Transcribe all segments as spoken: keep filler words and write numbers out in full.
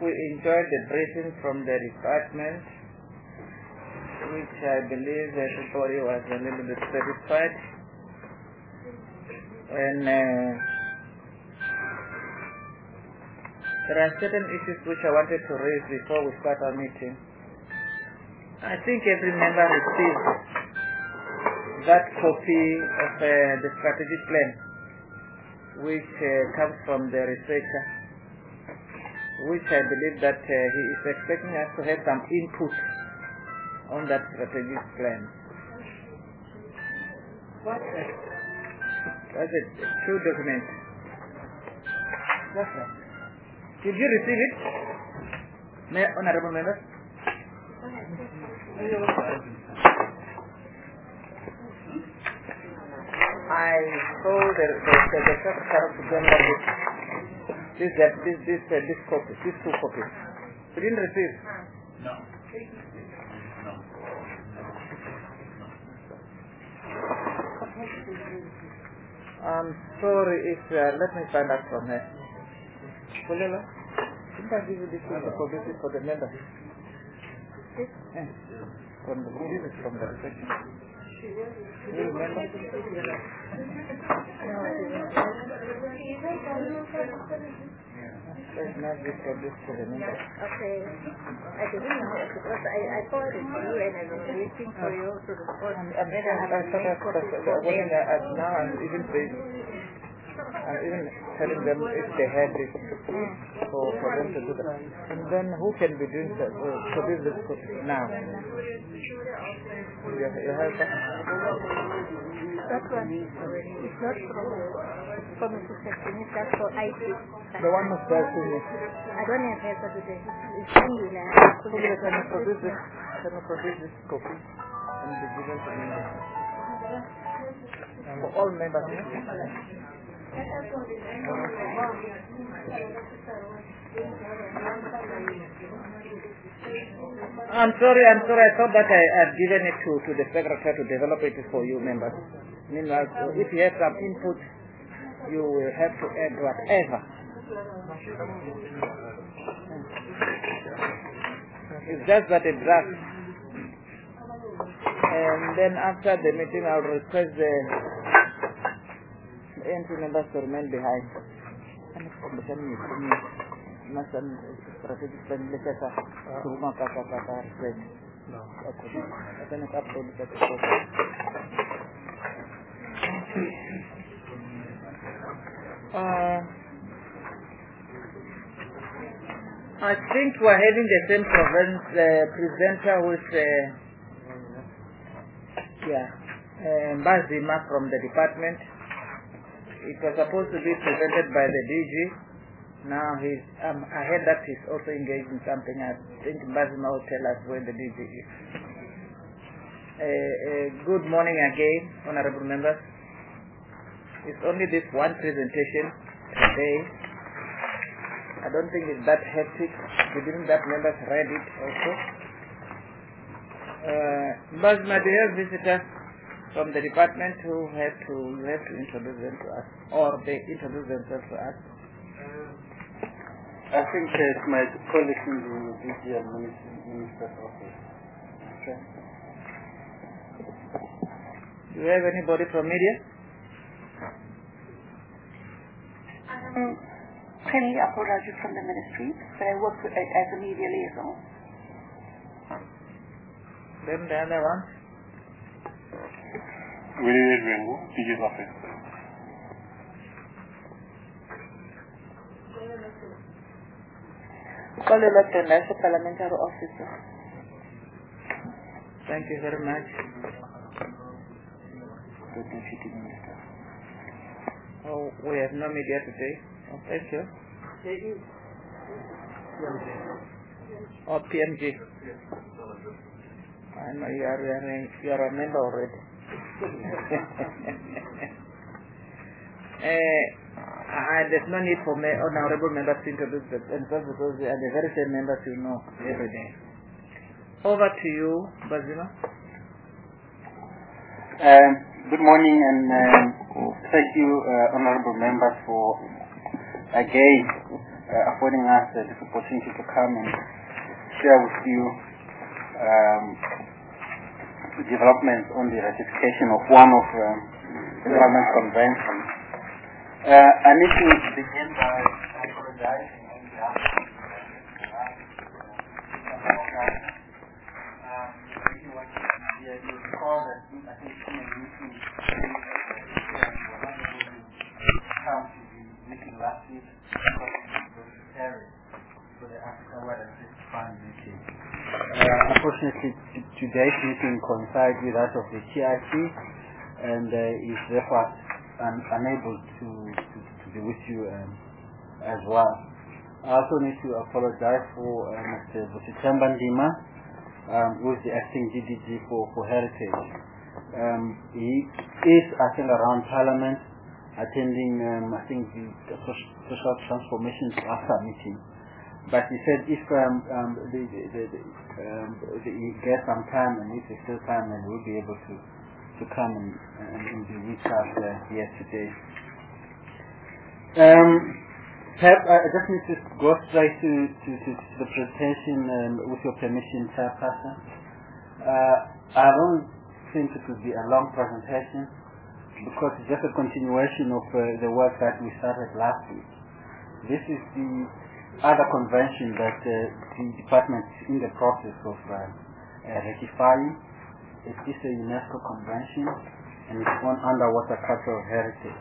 we enjoyed the briefing from the department, which I believe everybody was a little bit satisfied. And uh, there are certain issues which I wanted to raise before we start our meeting. I think every member received that copy of uh, the strategic plan, which uh, comes from the researcher, which I believe that uh, he is expecting us to have some input on that strategic plan. What? That's it. Two documents. What's that? Did you receive it, May, honorable members? I told the the the, the secretary to bring up this this that this this uh, this copy, these two copies. You didn't receive? No. No. I'm sorry if uh, let me find out from her. Pulela, didn't I give you this one for this is for the members? Yes. From the this is from the reception. You remember? Let's not give for this to the members. Okay. I didn't know because I, I thought it was you and I was waiting for you to report. I'm, I'm, I thought I wasn't now I'm even saying I'm even telling them if they have it so for them to do that. And then who can be doing that? Uh, produce this now? You, you have that? That one is not from from the section, it's just for I T. The one who's there to me. I don't have paper today. It's singular. Okay, can you produce this? Can you produce this copy and be given to me? For all members. I'm sorry, I'm sorry. I thought that I had given it to, to the secretary to develop it for you members. Meanwhile, if you have some input, you will have to add whatever. It's just that a draft. And then after the meeting, I'll request the entry members to remain behind. Masan strategic plan lekasa rumah kata-kata straight. Aku akan upload ke Facebook. Uh, I think we're having the same province uh, presenter with uh, yeah, uh, Mbazima from the department. It was supposed to be presented by the D G. Now he's, um, I heard that he's also engaged in something. I think Mbazima will tell us where the D G is. Uh, uh, good morning again, honorable members. It's only this one presentation today. I don't think it's that hectic. Didn't that members read it also? Uh, Mbazima, do you have visitors from the department who have to you have to introduce them to us, or they introduce themselves to us? I think it's my colleague in the D G and Minister's office. Okay. Do you have anybody from media? Um, Penny Aporaju from the ministry, but I work with, as a media liaison. Then the other one? Willie Rengo, D G's office. Call elected national parliamentary officer. Thank you very much. Deputy Minister. Oh, we have no media today. Oh, thank you. Oh, P M G. I know you are, you are, a, you are a member already. uh, I, there's no need for me, honorable members to introduce themselves because they are the very same members you know every day. Over to you, Mbazima. Um, good morning and um, thank you, uh, honorable members, for again uh, affording us uh, this opportunity to come and share with you um, the developments on the ratification of one of um, the Parliament Convention. Uh, I need to begin by apologizing on behalf of you recall that I think in a meeting come to the meeting last week because it was preparing for the Africa World and State Fund meeting. Uh, unfortunately, t- today's meeting coincides with that of the T I C and uh, is therefore un- unable to, to, to be with you um, as well. I also need to apologize for uh, Mister Busitemba Ndima, Um, who is the acting D D G for, for Heritage. Um, he is, I think, around Parliament, attending, um, I think, the, the Social Transformation after meeting. But he said if um, um, the, the, the, the, um, the, he gets some time and if there's still time, then we'll be able to, to come and, and, and be with us uh, here today. Um, Perhaps I just need to go straight to, to, to, to the presentation um, with your permission, Chairperson. Uh, I don't think it will be a long presentation because it's just a continuation of uh, the work that we started last week. This is the other convention that uh, the department is in the process of uh, uh, ratifying. It is a UNESCO convention and it's on underwater cultural heritage.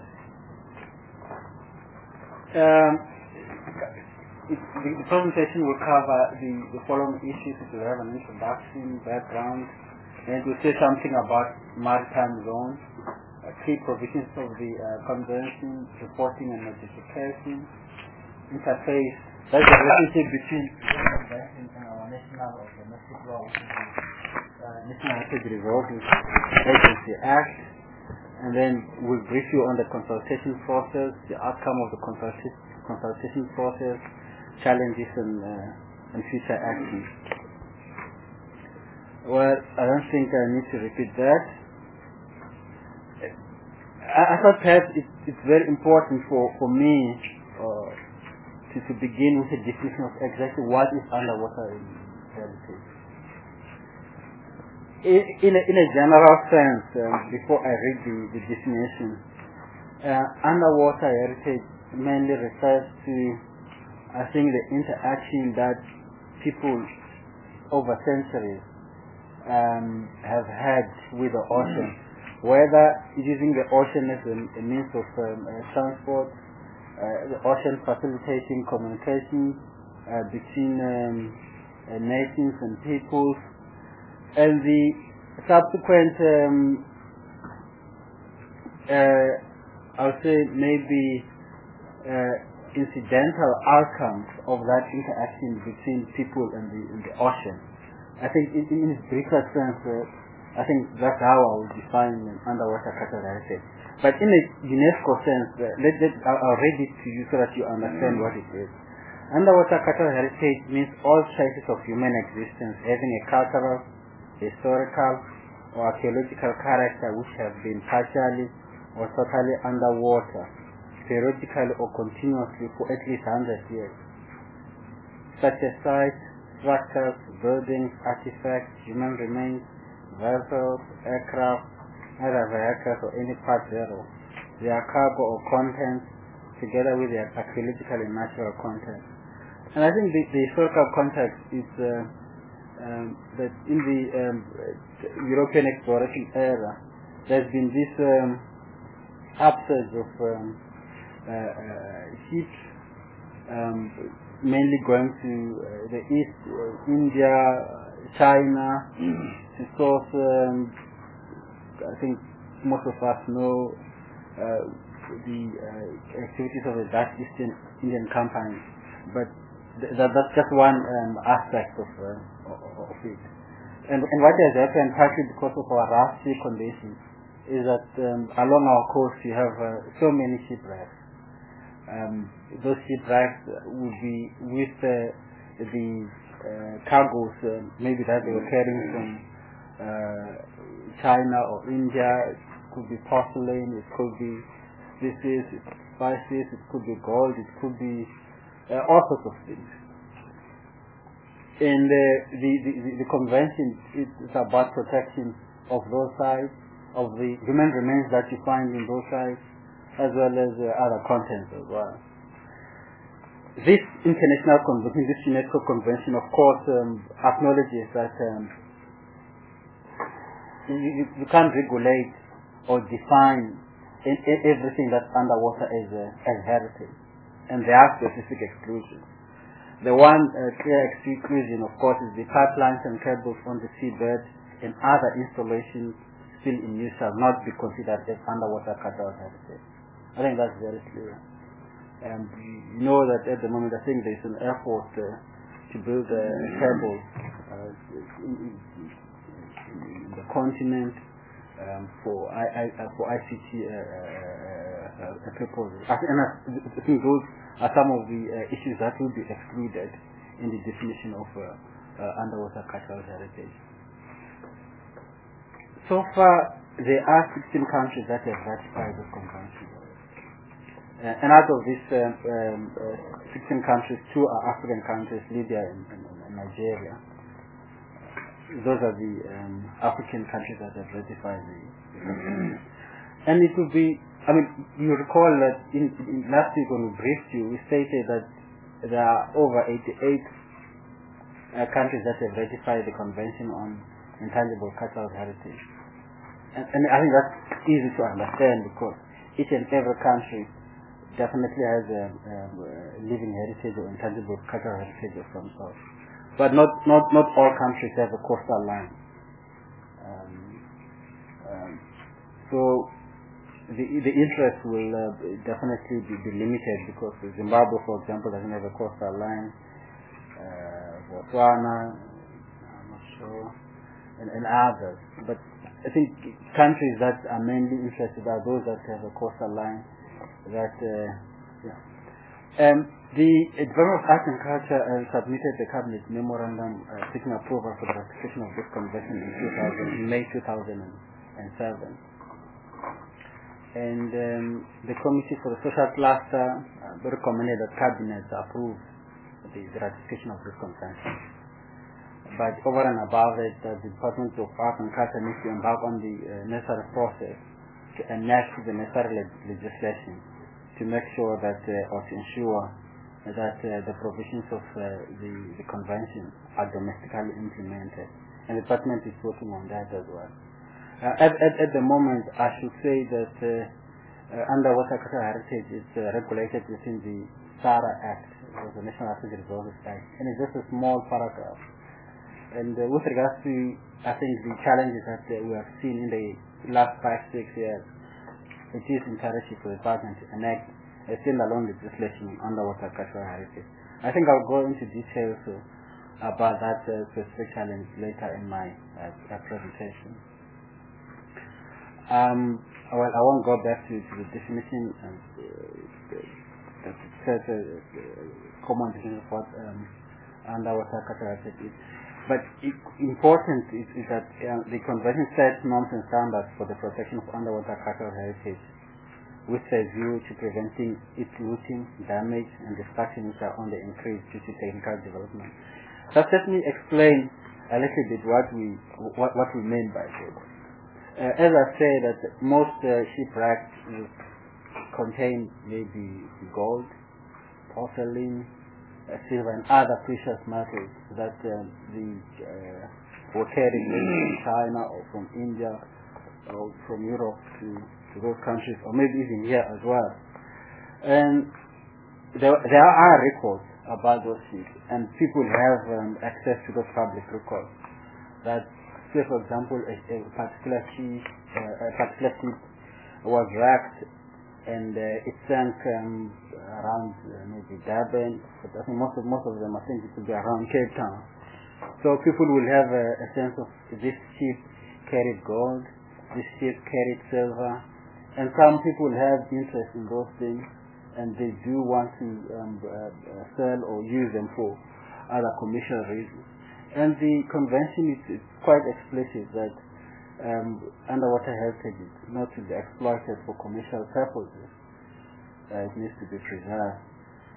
Um, it, the, the presentation will cover the, the following issues. It will have an introduction, background, and it will say something about maritime zones, uh, key provisions of the uh, convention, reporting and notification, interface. That's the relationship between the convention and our national or domestic law, which is the uh, National Heritage Resources Agency Act. And then we'll brief you on the consultation process, the outcome of the consultation consultation process, challenges and, uh, and future actions. Well, I don't think I need to repeat that. I, I thought perhaps it, it's very important for, for me uh, to, to begin with a definition of exactly what is underwater heritage. In, in, a, in a general sense, um, before I read the, the definition, uh, underwater heritage mainly refers to, I think, the interaction that people over centuries um, have had with the ocean, whether using the ocean as a, a means of um, uh, transport, uh, the ocean facilitating communication uh, between um, uh, nations and peoples, and the subsequent, um, uh, I would say maybe uh, incidental outcomes of that interaction between people and the, and the ocean. I think in, in its briefer sense, uh, I think that's how I would define an underwater cultural heritage. But in a UNESCO sense, uh, let, let, I'll, I'll read it to you so that you understand what it is. Underwater cultural heritage means all traces of human existence having a cultural, historical or archaeological character which have been partially or totally underwater, periodically or continuously for at least one hundred years. Such as sites, structures, buildings, artifacts, human remains, vessels, aircraft, other vehicles or any part thereof, their cargo or contents, together with their archaeological and natural contents. And I think the, the historical context is uh, Um, that in the um, European exploration era, there's been this um, upsurge of um, uh, uh, ships um, mainly going to uh, the east, uh, India, China, to source, um, I think most of us know uh, the uh, activities of the Dutch East Indian Company, but th- that, that's just one um, aspect of uh, of it. And, and what has happened, partly because of our rough sea conditions, is that um, along our coast you have uh, so many shipwrecks. Um, those shipwrecks would be with uh, the uh, cargoes uh, maybe that they were carrying from uh, China or India. It could be porcelain, it could be species, spices, it could be gold, it could be uh, all sorts of things. And uh, the, the, the convention is about protection of those sites, of the human remains that you find in those sites, as well as uh, other contents as well. This international convention, this UNESCO convention, of course, um, acknowledges that um, you, you can't regulate or define in, in everything that's underwater as, uh, as heritage, and there are specific exclusions. The one uh, clear exclusion, of course, is the pipelines and cables on the seabed and other installations still in use shall not be considered as underwater cultural heritage. I think that's very clear. And you know that at the moment, I think there's an effort uh, to build a cable uh, in, in, in the continent um, for I, I, for I C T uh, uh, uh, purposes. And I, I think those are some of the uh, issues that will be excluded in the definition of uh, uh, underwater cultural heritage. So far, there are sixteen countries that have ratified the convention. Uh, and out of these uh, um, uh, sixteen countries, two are African countries, Libya and, and, and Nigeria. Those are the um, African countries that have ratified the, the convention. And it will be, I mean, you recall that in, in last week when we briefed you, we stated that there are over eighty-eight uh, countries that have ratified the Convention on Intangible Cultural Heritage. And, and I think that's easy to understand because each and every country definitely has a, a, a living heritage or intangible cultural heritage of some sort. But not, not, not all countries have a coastal line. Um, um, so the, the interest will uh, definitely be, be limited because Zimbabwe, for example, doesn't have a coastal line. Uh, Botswana, I'm not sure, and, and others. But I think countries that are mainly interested are those that have a coastal line. That uh, yeah. Um, the Department of Arts and Culture uh, submitted the Cabinet Memorandum uh, seeking approval for the ratification of this convention in, two thousand, in May two thousand seven. And um, the Committee for the Social Cluster uh, recommended that Cabinet approve the, the ratification of this convention. But over and above it, uh, the Department of Arts and Culture needs to embark on the uh, necessary process to enact the necessary le legislation to make sure that, uh, or to ensure that uh, the provisions of uh, the, the convention are domestically implemented. And the department is working on that as well. Uh, at, at, at the moment, I should say that uh, uh, underwater cultural heritage is uh, regulated within the SARA Act, or the National Artistic Resources Act, and it's just a small paragraph. And uh, with regards to, I think, the challenges that uh, we have seen in the last five, six years, it is imperative for the department to enact a standalone legislation on underwater cultural heritage. I think I'll go into details uh, about that uh, specific challenge later in my uh, presentation. Um, well, I won't go back to, to the definition and uh, the, the, the common definition of what um, underwater cultural heritage is. But it, important is, is that uh, the convention sets norms and standards for the protection of underwater cultural heritage, with a view to preventing its looting, damage, and destruction which are on the increase due to technical development. So let me explain a little bit what we what, what we mean by this. Uh, as I say, that most uh, shipwrecks uh, contain maybe gold, porcelain, Uh, silver and other precious metals that uh, the, uh, were carried from China or from India or from Europe to, to those countries, or maybe even here as well. And there, there are records about those ships, and people have um, access to those public records. That, say for example, a, a particular ship, uh, a particular ship was wrecked and uh, it sank um, around uh, maybe Durban, but I think most of most of them I think it will be around Cape Town. So people will have a, a sense of this ship carried gold, this ship carried silver, and some people have interest in those things, and they do want to um, uh, uh, sell or use them for other commercial reasons. And the convention is, is quite explicit that Um, underwater heritage is not to be exploited for commercial purposes. Uh, it needs to be preserved.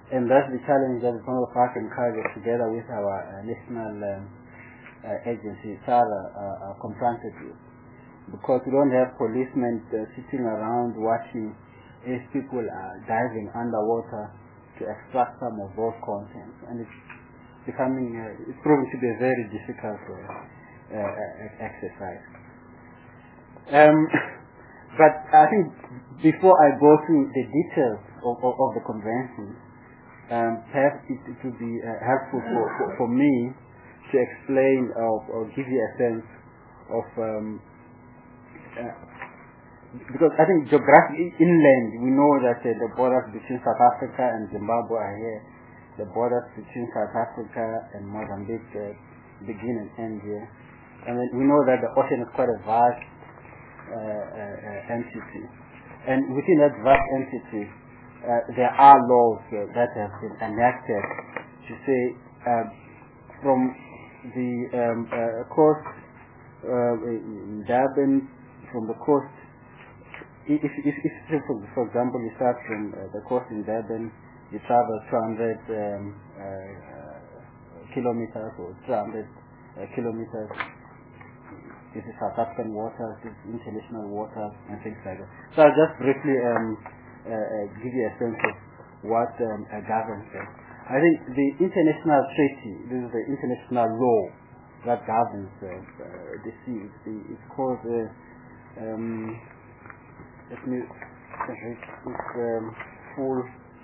and that's the challenge that the Congo Park and Cargo, together with our uh, national um, uh, agency, SARA, uh, are confronted with. Because we don't have policemen uh, sitting around watching if people are diving underwater to extract some of those contents, and it's becoming, uh, it's proving to be a very difficult uh, uh, exercise. Um, but I think before I go through the details of, of, of the convention, um, perhaps it, it would be uh, helpful for, for, for me to explain or, or give you a sense of um, uh, because I think geographically inland, we know that uh, the borders between South Africa and Zimbabwe are here. The borders between South Africa and Mozambique uh, begin and end here. And then we know that the ocean is quite a vast uh, uh, entity. And within that vast entity, uh, there are laws uh, that have been enacted to say uh, from the um, uh, coast uh, in Durban, from the coast, if, if, if for, for example, you start from uh, the coast in Durban, you travel two hundred um, uh, kilometers or two hundred uh, kilometers. This is South African waters, this is international waters, and things like that. So I'll just briefly um, uh, uh, give you a sense of what um, uh, governs them. I think the international treaty, this is the international law that governs uh, uh, the sea. It's, the, it's called, uh, um, let me read its um, full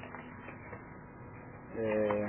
uh,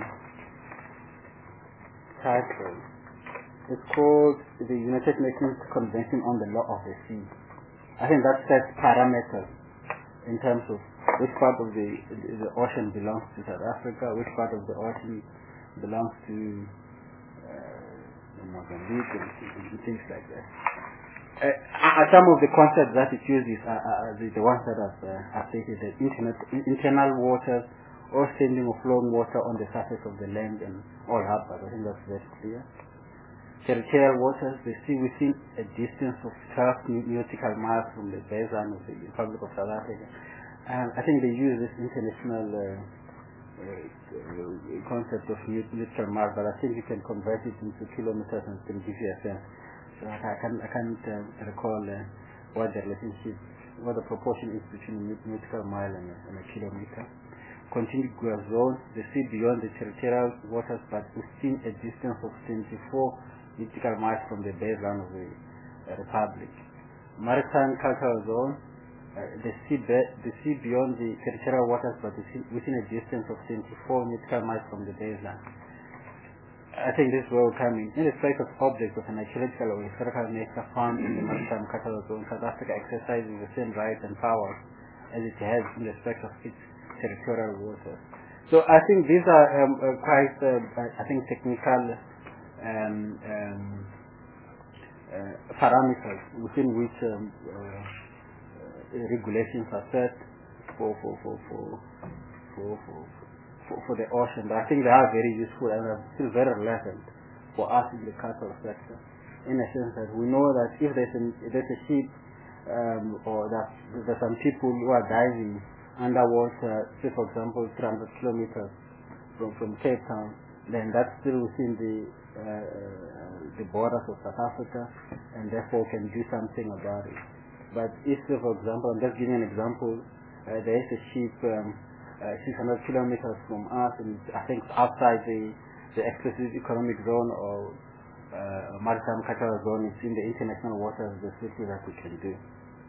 title. It's called the United Nations Convention on the Law of the Sea. I think that sets parameters in terms of which part of the, the, the ocean belongs to South Africa, which part of the ocean belongs to uh, Mozambique, and, and things like that. Uh, uh, some of the concepts that it uses are, are the, the ones that I've uh, stated: the internet, internal waters, or standing or flowing water on the surface of the land, and all harbors. I think that's very clear. Territorial waters, the sea within a distance of twelve nautical miles from the baseline of the Republic of South Africa. And I think they use this international uh, uh, concept of nautical miles, but I think you can convert it into kilometers and it can give you a sense. So I, I, can, I can't uh, recall uh, what the relationship, what the proportion is between a nautical mile and a, and a kilometer. Contiguous zones, the sea beyond the territorial waters, but within a distance of twenty-four nautical miles from the baseline of the uh, Republic. Maritime cultural zone, uh, the sea be- the sea beyond the territorial waters, but within a distance of twenty-four nautical miles from the baseline. I think this will come in. In respect of objects of an archaeological or historical nature found in the maritime cultural zone, South Africa exercises the same rights and powers as it has in respect of its territorial waters. So I think these are um, uh, quite, uh, I think, technical um, um, uh, parameters within which um, uh, uh, regulations are set for for for for for, for, for, for the ocean. But I think they are very useful and are still very relevant for us in the cultural sector, in a sense that we know that if there's a, there's a ship um, or that there's some people who are diving underwater, say for example three hundred kilometers from, from Cape Town, then that's still within the uh, the borders of South Africa, and therefore can do something about it. But if, say, for example, I'm just giving an example, uh, there is a ship um, uh, six hundred kilometers from us, and I think outside the the exclusive economic zone or uh, maritime cultural zone, it's in the international waters, there's little that we can do.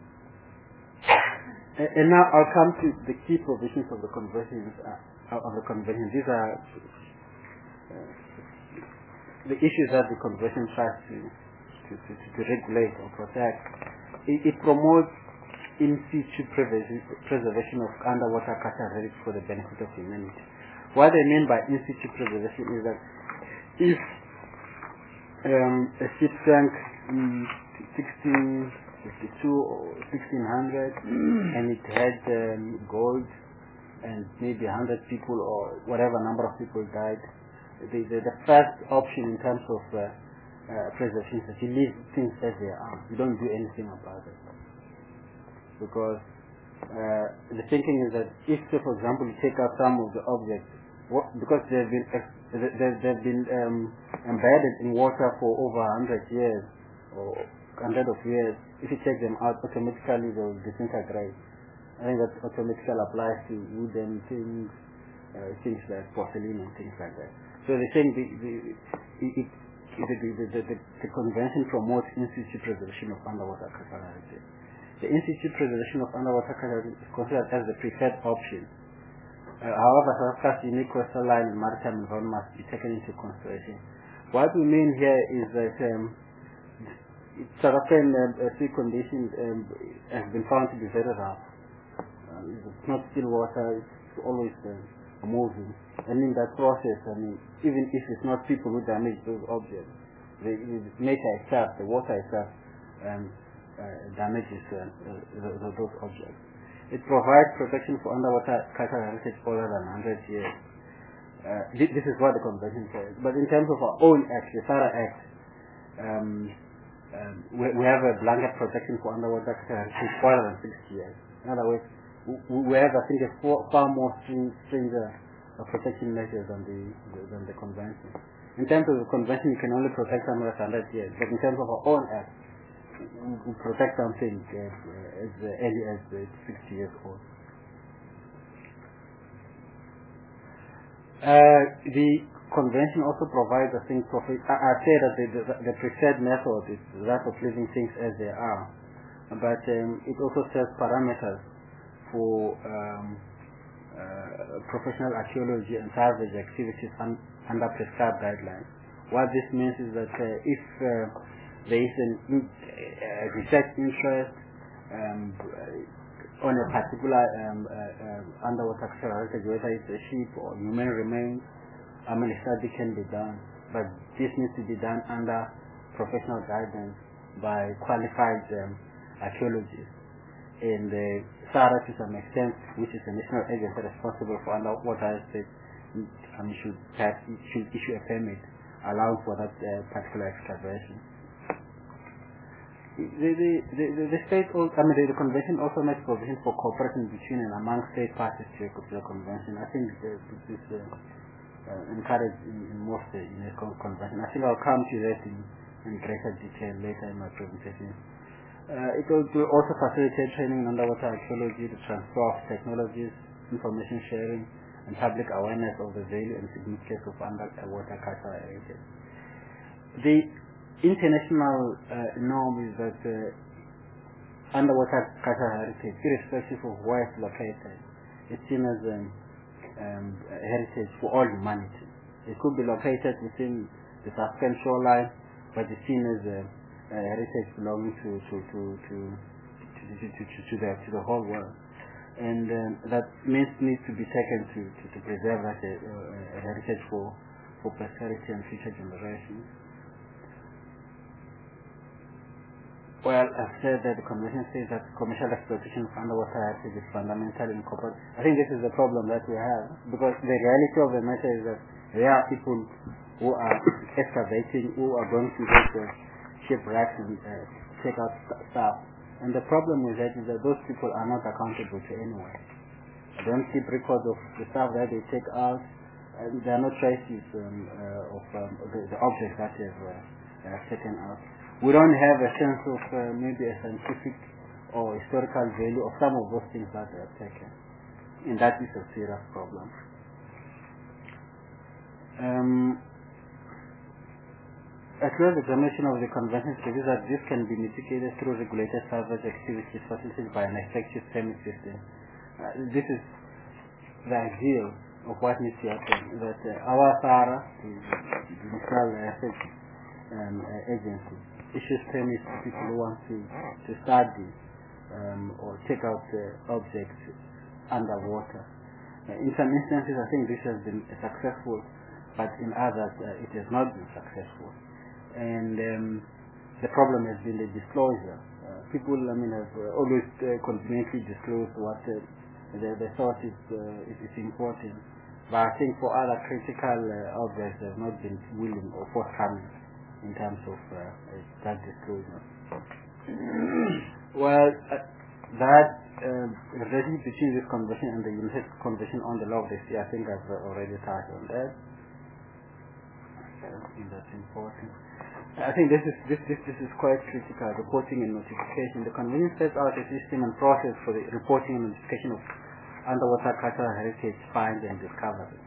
And, and now I'll come to the key provisions of the convention. Uh, of the convention, these are uh, the issues that the convention tries to to, to, to regulate or protect. It, it promotes in situ preservation of underwater cultural heritage for the benefit of humanity. What I mean by in situ preservation is that if um, a ship sank in sixteen fifty-two or sixteen hundred and it had um, gold and maybe one hundred people or whatever number of people died, the, the, the first option in terms of uh, uh, preservation is that you leave things as they are. You don't do anything about it. Because uh, the thinking is that if, say, for example, you take out some of the objects what, because they've been they've, they've been um, embedded in water for over a hundred years or hundred of years. If you take them out, automatically they will disintegrate. I think that automatically applies to wooden things, uh, things like porcelain and things like that. So they think the the it, it, the, the, the, the, the convention promotes in-situ preservation of underwater cultural heritage. The in-situ preservation of underwater cultural heritage is considered as the preferred option. Uh, however, South Africa's unique coastal line and maritime environment must be taken into consideration. What we mean here is that um, South African uh, sea conditions um, have been found to be very rough. Uh, it's not still water; it's always uh, moving. And in that process, I mean, even if it's not people who damage those objects, the, the nature itself, the water itself, um, uh, damages uh, uh, the, those objects. It provides protection for underwater cultural heritage for older than one hundred years. Uh, this, this is what the convention says. But in terms of our own act, the SARA Act, um, um, we, we have a blanket protection for underwater cultural heritage for older than sixty years. In other words, we, we have, I think, a far, far more string, stringent uh, protection measures than the, the than the convention. In terms of the convention, you can only protect something that's one hundred years. But in terms of our own act, we protect something uh, uh, as uh, early as uh, sixty years old. Uh, the convention also provides, I think, profi- I, I say that the, the, the preferred method is that of leaving things as they are, but um, it also sets parameters for um, uh, professional archaeology and salvage activities un- under prescribed guidelines. What this means is that uh, if uh, there is an in, uh, research interest um, on a particular um, uh, uh, underwater cultural heritage, whether it's a ship or human remains, I mean, a study can be done, but this needs to be done under professional guidance by qualified um, archaeologists. And uh, SARA, to some extent, which is the national agency responsible for underwater heritage, um, should, have, should issue a permit allowing for that uh, particular excavation. The, the, the, the state, also, I mean, the, the convention also makes provision for cooperation between and among state parties to the convention. I think uh, this is uh, uh, encouraged in, in most uh, UNESCO convention. I think I'll come to that in, in greater detail later in my presentation. Uh, it will also facilitate training in underwater archaeology, the transfer of technologies, information sharing, and public awareness of the value and significance of underwater cultural heritage. The international uh, norm is that uh, underwater cultural heritage, irrespective of where it's located, is seen as um, um, a heritage for all humanity. It could be located within the South African shoreline, but it's seen as a, a heritage belonging to to to to to, to, to, to, the, to the whole world. And um, that means needs to be taken to, to, to preserve that a, a heritage for, for posterity and future generations. Well, I've said that the convention says that commercial exploitation of underwater heritage is fundamentally incorporated. I think this is the problem that we have, because the reality of the matter is that there are people who are excavating, who are going to get the shipwrecks and uh, take out stuff. And the problem with that is that those people are not accountable to anyone. They don't keep records of the stuff that they take out, and there are no traces um, uh, of um, the, the objects that they've uh, uh, taken out. We don't have a sense of uh, maybe a scientific or historical value of some of those things that they have taken. And that is a serious problem. Um, a close examination of the convention reveals that this can be mitigated through regulated salvage activities facilitated by an effective permit system. Uh, this is the ideal of what needs to happen, that uh, our SARA, the, the National Heritage um, uh, Agency, issues permits to people who want to, to study um, or take out uh, objects underwater. Uh, in some instances, I think this has been successful, but in others, uh, it has not been successful. And um, the problem has been the disclosure. Uh, people, I mean, have uh, always uh, conveniently disclosed what uh, they, they thought is, uh, is, is important. But I think for other critical uh, objects, they have not been willing or forthcoming in terms of uh, that disclosure. Well, uh, that uh, relates relationship between this convention and the UNESCO Convention on the Law of the Sea, I think I've already touched on that. I think that's important. I think this is this, this this is quite critical. Reporting and notification. The convention sets out a system and process for the reporting and notification of underwater cultural heritage finds and discoveries.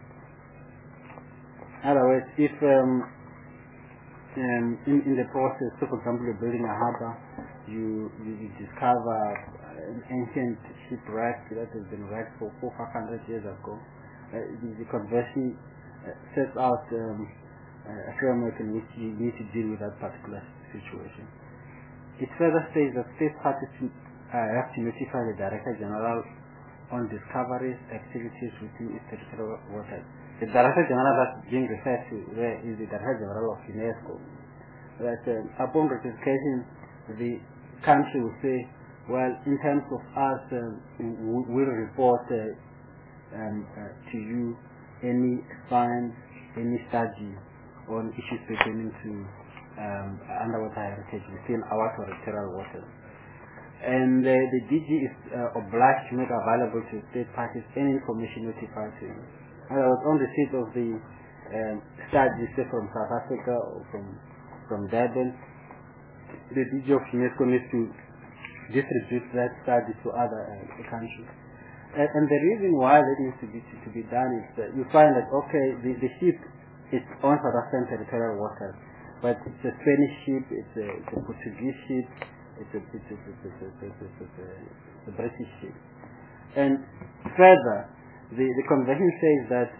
In other words, if um, um, in, in the process, so for example, you're building a harbor, you, you, you discover an ancient shipwreck that has been wrecked for four, five hundred years ago. Uh, the, the convention uh, sets out um, a framework in which you need to deal with that particular situation. It further says that state parties uh, have to notify the Director General on discoveries, activities within its territorial waters. The Director General that's being referred to there is the Director General of UNESCO. That um, upon ratification, the country will say, well, in terms of us, um, we'll report uh, um, uh, to you any finds, any study on issues pertaining to um, underwater heritage within our territorial waters. And uh, the D G is uh, obliged to make available to state parties any information notified to you. And I was on receipt of the um, study, say from South Africa or from, from Durban. The D G of UNESCO needs to distribute that study to other uh, countries. And, and the reason why that needs to be, to, to be done is that you find that, okay, the, the ship it's on South African territorial waters, but it's a Spanish ship, it's a, it's a Portuguese ship, it's a, it's a, it's a, it's a, it's a, it's a, it's a British ship. And further, the, the convention says that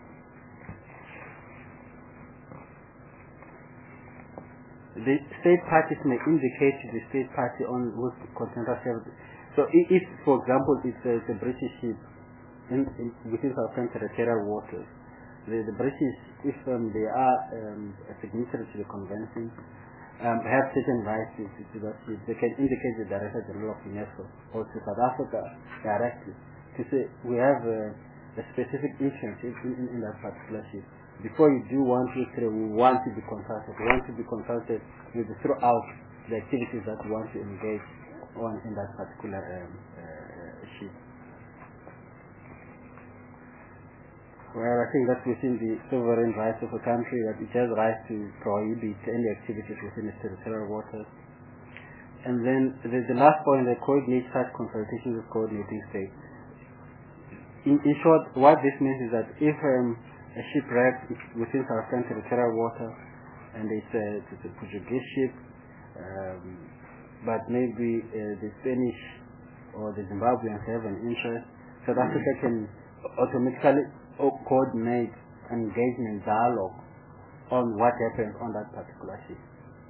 the state parties may indicate to the state party on whose continental shelf. So if, for example, it's a, it's a British ship in, in, within South African territorial waters, The, the British, if um, they are um, a signatory to the convention, um, have certain rights to, to, to that ship. They can indicate the Director General of UNESCO or to South Africa directly to say we have a, a specific interest in, in, in that particular ship. Before you do one, two, three, we want to be consulted. We want to be consulted with throughout the activities that we want to engage on in that particular um, uh, ship. Well, I think that's within the sovereign rights of a country that it has rights to prohibit any activities within its territorial waters. And then the, the last point, the coordinate such consultations with coordinating states. In, in short, what this means is that if um, a shipwreck is within South African territorial water and it's a, it's a Portuguese ship, um, but maybe uh, the Spanish or the Zimbabweans have an interest, South Africa can automatically coordinate engagement dialogue on what happens on that particular ship.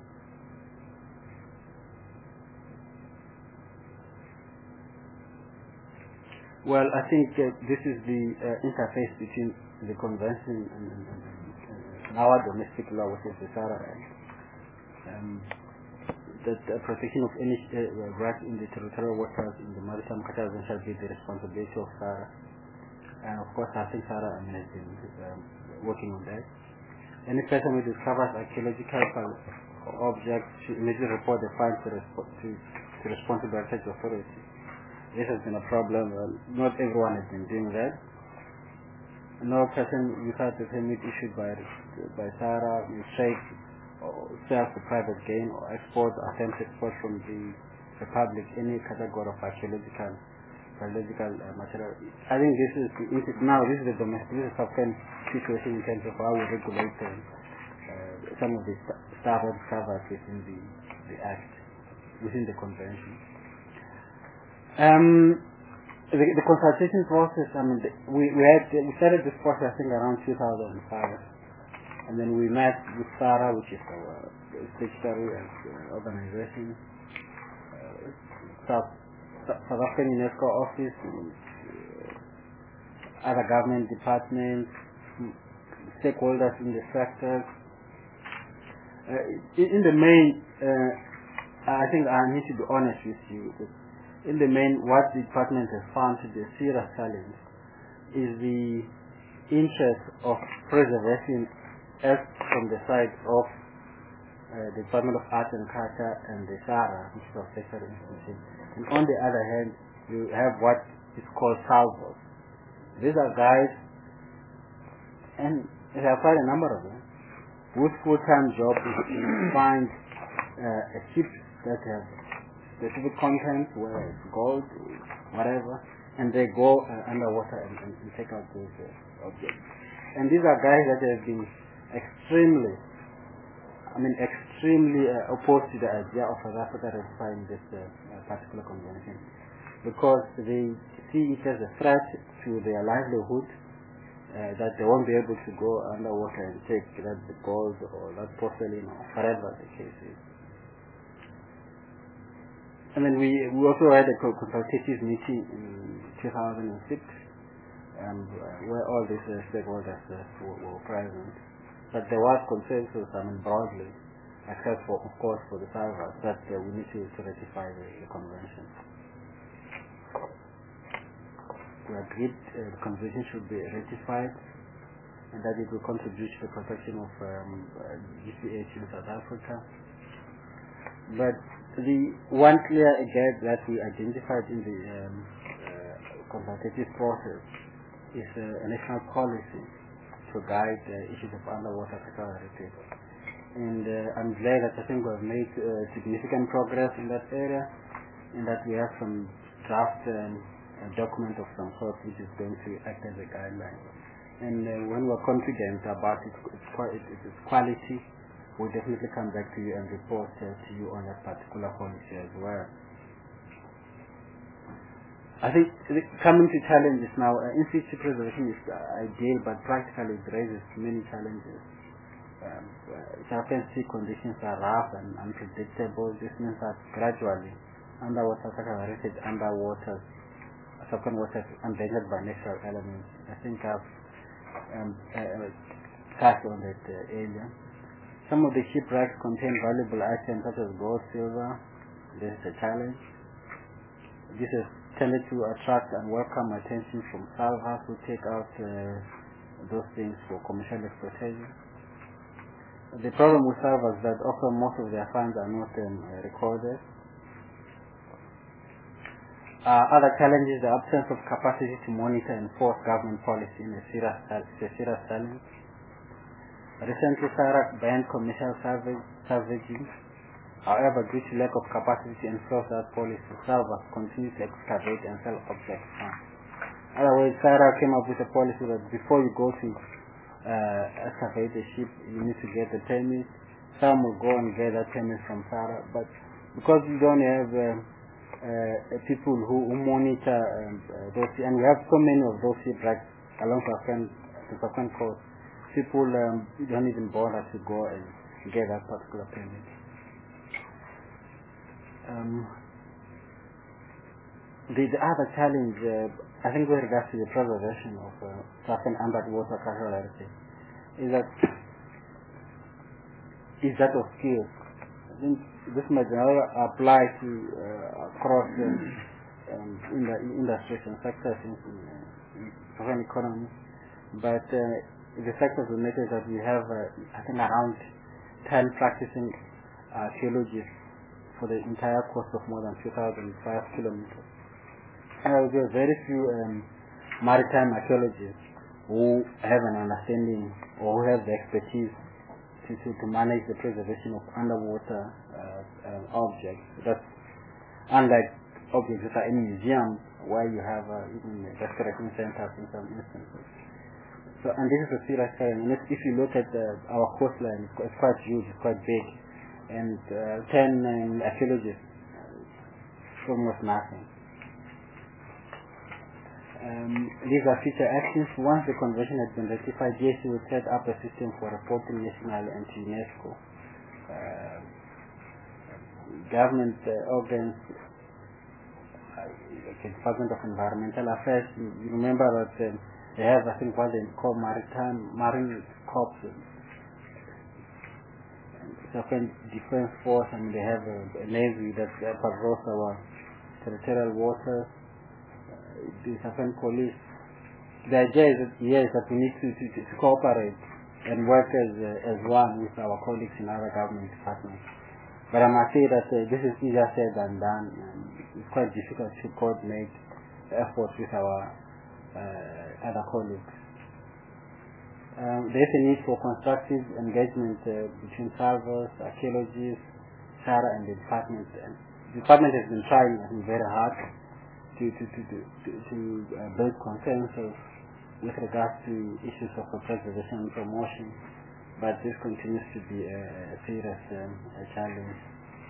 Well, I think uh, this is the uh, interface between the convention and, and, and, and our domestic law, which is the SARA Act. Um, that the protection of any uh, rights in the territorial waters in the maritime catches shall be the responsibility of SARA. And of course, I think Sarah I mean, has been um, working on that. Any person who discovers archaeological objects should immediately report the find to, resp- to, to responsible heritage authority. This has been a problem. Well, not everyone has been doing that. No person without a permit issued by by Sarah may trade or sell for private gain or export or attempt export from the Republic any category of archaeological biological uh, material. I think this is now this is the domestic, this is a African situation in terms of how we regulate uh, uh, some of the st- stuff that covered within the the Act, within the convention. Um, the, the consultation process. I mean, the, we we had we started this process I think around two thousand five, and then we met with SARA, which is our statutory uh, organization, uh, South. South African UNESCO office, uh, other government departments, stakeholders in the sector. Uh, in, in the main, uh, I think I need to be honest with you. In the main, what the department has found to be a serious challenge is the interest of preservation as from the side of uh, the Department of Art and Culture and the SARA, which is our sector institution. And on the other hand, you have what is called salvos. These are guys, and there are quite a number of them, whose full-time job is to find uh, a ship that has specific content, whether it's gold, whatever, and they go uh, underwater and, and, and take out those uh, objects. And these are guys that have been extremely, I mean, extremely uh, opposed to the idea of South Africa ratifying this uh, uh, particular convention, because they see it as a threat to their livelihood, uh, that they won't be able to go underwater and take that gold or that porcelain or whatever the case is. And then we, we also had a consultative meeting in two thousand six, um, where all these uh, stakeholders uh, were, were present. But there was consensus, I mean, broadly, except for, of course, for the salvos, that uh, we need to, to ratify the, the convention. We agreed uh, the convention should be ratified, and that it will contribute to the protection of um, uh, G C H in South Africa. But the one clear gap that we identified in the um, uh, consultative process is uh, a national policy to guide the uh, issues of underwater cultural heritage. And uh, I'm glad that I think we have made uh, significant progress in that area, and that we have some draft um, a document of some sort which is going to act as a guideline. And uh, when we're confident about its, its, its, its quality, we'll definitely come back to you and report uh, to you on that particular policy as well. I think the coming to challenges now, uh, in situ preservation is uh, ideal, but practically it raises many challenges. Um, uh, sea conditions are rough and unpredictable. This means that gradually underwater cultural heritage, underwater subcontinental waters endangered by natural elements. I think I've um, uh, touched on that uh, earlier. Some of the shipwrecks contain valuable items such as gold, silver. This is a challenge. This has tended to attract and welcome attention from salvos who take out uh, those things for commercial exploitation. The problem with salvos is that often most of their funds are not um, recorded. Uh, other challenges, the absence of capacity to monitor and enforce government policy in a serious, a serious challenge. Recently, SARAC banned commercial salvaging. However, due to lack of capacity to enforce that policy, salvos continue to excavate and sell objects. Otherwise, SARAC came up with a policy that before you go to uh, excavate a ship, you need to get a permit. Some will go and get that permit from SARAC, but because you don't have uh, uh, people who, who monitor um, uh, those, and we have so many of those shipwrecks along the Southern coast, people um, don't even bother to go and get that particular permit. Um, the, the other challenge, uh, I think with regards to the preservation of uh, Southern underwater cultural heritage, is that is that of skills. I think this might now apply to uh, across the um, in the industries and sectors in, in, in Southern economy, but uh, the sectors will notice that we have, uh, I think, around ten practicing archaeologists for the entire coast of more than two thousand five kilometers. And there are very few um, maritime archaeologists who have an understanding or who have the expertise to, to, to manage the preservation of underwater uh, uh, objects. That's unlike objects that are in museums where you have uh, even restoration centers in some instances. So, and this is a serious challenge. And if, if you look at uh, our coastline, it's, it's quite huge, it's quite big, and uh, ten um, archaeologists, uh, almost nothing. Um, these are future actions. Once the convention has been ratified, G S C will set up a system for reporting nationally and to UNESCO. Uh, government uh, organs, uh, like the Department of Environmental Affairs, you remember that um, they have, I think, what they call maritime, marine corps, Southern Defense Force, and they have a, a navy that uh, patrols our territorial waters. The Southern Police. The idea is that, yes, that we need to, to, to cooperate and work as uh, as one with our colleagues in other government departments. But I must say that uh, this is easier said than done. And it's quite difficult to coordinate efforts with our uh, other colleagues. Um, there is a need for constructive engagement uh, between salvos, archaeologists, SARA and the department. And the department has been trying, I think, very hard to to to to, to, to uh, build consensus with regards to issues of preservation and promotion, but this continues to be a, a serious um, a challenge.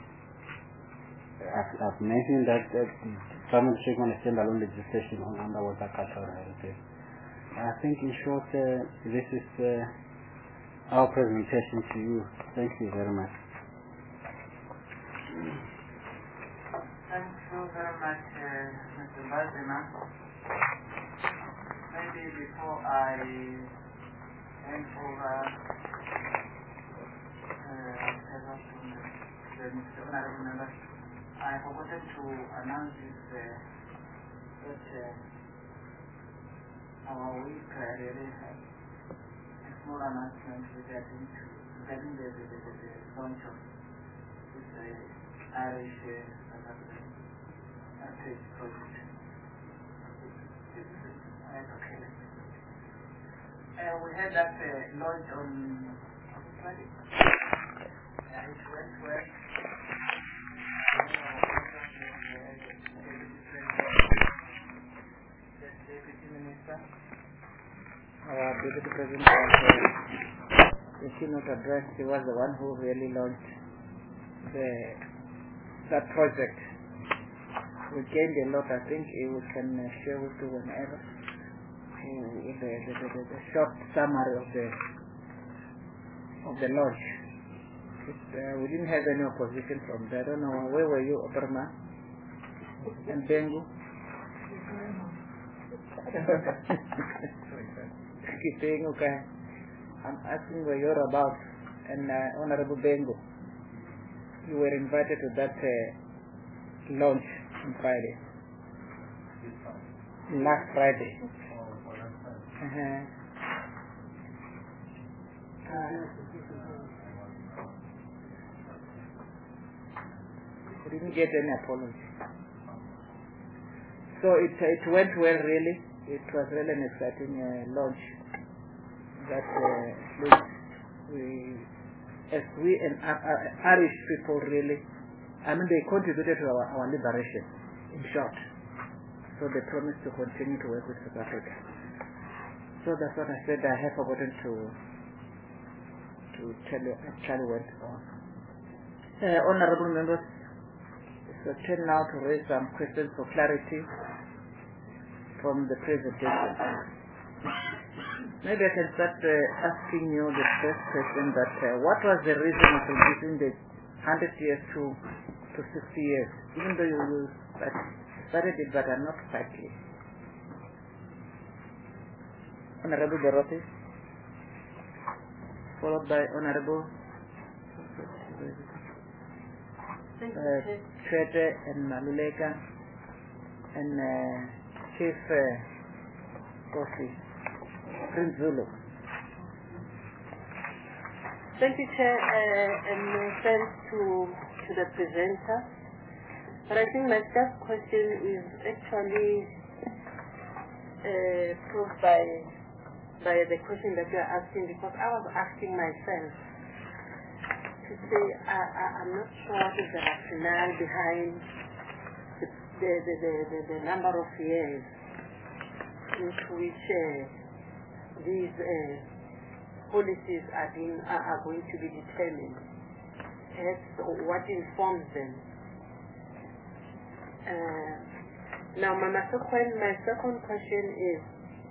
I've, I've mentioned that uh, the department should want a standalone legislation on underwater cultural heritage. I think, in short, uh, this is uh, our presentation to you. Thank you very much. Thank you very much, uh, Mister Mbazima. Maybe before I hand over uh, to Mister Honorable Member, I forgot to announce this uh, that uh, our week uh, really has a small announcement regarding to regarding the, the, the, the launch of this uh, Irish uh, heritage project. Right, okay. Uh, we had that uh, launch on Friday. Uh, it went well. The Deputy Minister, our Deputy President, the keynote address, he was the one who really launched the that project. We gained a lot. I think we can uh, share with you whenever uh, the, the, the, the, the short summary of the of the launch. It, uh, we didn't have any opposition from there. I don't know, where were you, Oberma and Bengu? Keep saying, okay. I'm asking where you're about, and uh, Honorable Bengu, you were invited to that uh, launch on Friday. Last Friday. Uh-huh. We didn't get any apology. So it it went well, really. It was really an exciting uh, launch. That uh, we, as we and uh, uh, Irish people, really, I mean, they contributed to our, our liberation, in short. So they promised to continue to work with South Africa. So that's what I said. I have forgotten to to tell you actually went on. Uh, honorable members, it's a turn now to raise some questions for clarity from the presentation. Maybe I can start uh, asking you the first question, that uh, what was the reason of reducing the one hundred years to, to sixty years? Even though you, you started it, but I'm not quite clear. Honorable Dorothy, followed by Honorable uh, Trete and Maluleka and uh, Chief uh, Kofi, Prince Zulu. Thank you, Chair, uh, and thanks to, to the presenter. But I think my first question is actually uh, proved by, by the question that you are asking, because I was asking myself to say I, I, I'm not sure what is the rationale behind the, the, the, the, the, the number of years into which uh, these uh, policies are, being, are, are going to be determined. That's what informs them. Uh, now, my, my, second, my second question is,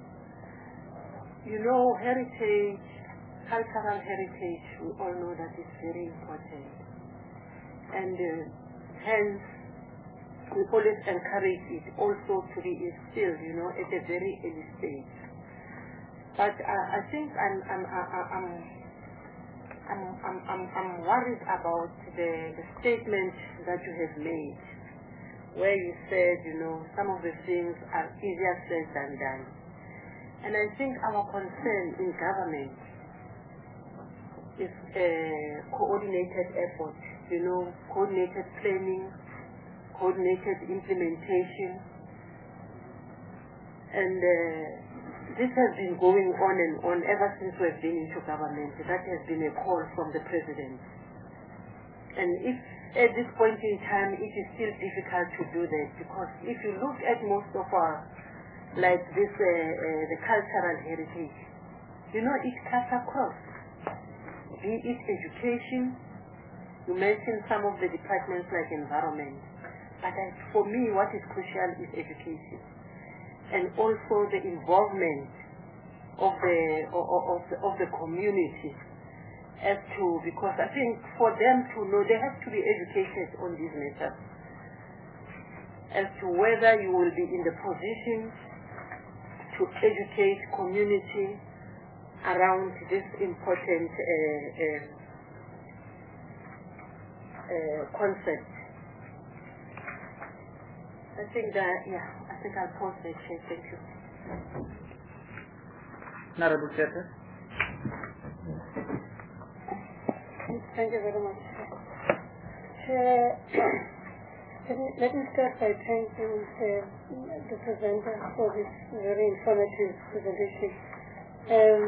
you know, heritage, cultural heritage, we all know that is very important. And uh, hence, we always encourage it also to be instilled, you know, at a very early stage. But uh, I think I'm I'm I'm I'm I'm I'm, I'm worried about the, the statement that you have made, where you said, you know, some of the things are easier said than done. And I think our concern in government is a coordinated effort, you know, coordinated planning, coordinated implementation, And uh, this has been going on and on ever since we've been into government. That has been a call from the President. And if at this point in time it is still difficult to do that, because if you look at most of our, like this, uh, uh, the cultural heritage, you know, it cuts across. Be it education, you mentioned some of the departments like environment, but uh, for me what is crucial is education. And also the involvement of the, of, of the, of the community as to, because I think for them to know, they have to be educated on these matters as to whether you will be in the position to educate community around this important uh, uh, uh, concept. I think that, yeah, I think I'll pause there, Chair. Thank you. Honorable Chair. Thank you very much. Chair, let me, let me start by thanking uh, the presenter for this very informative presentation. Um,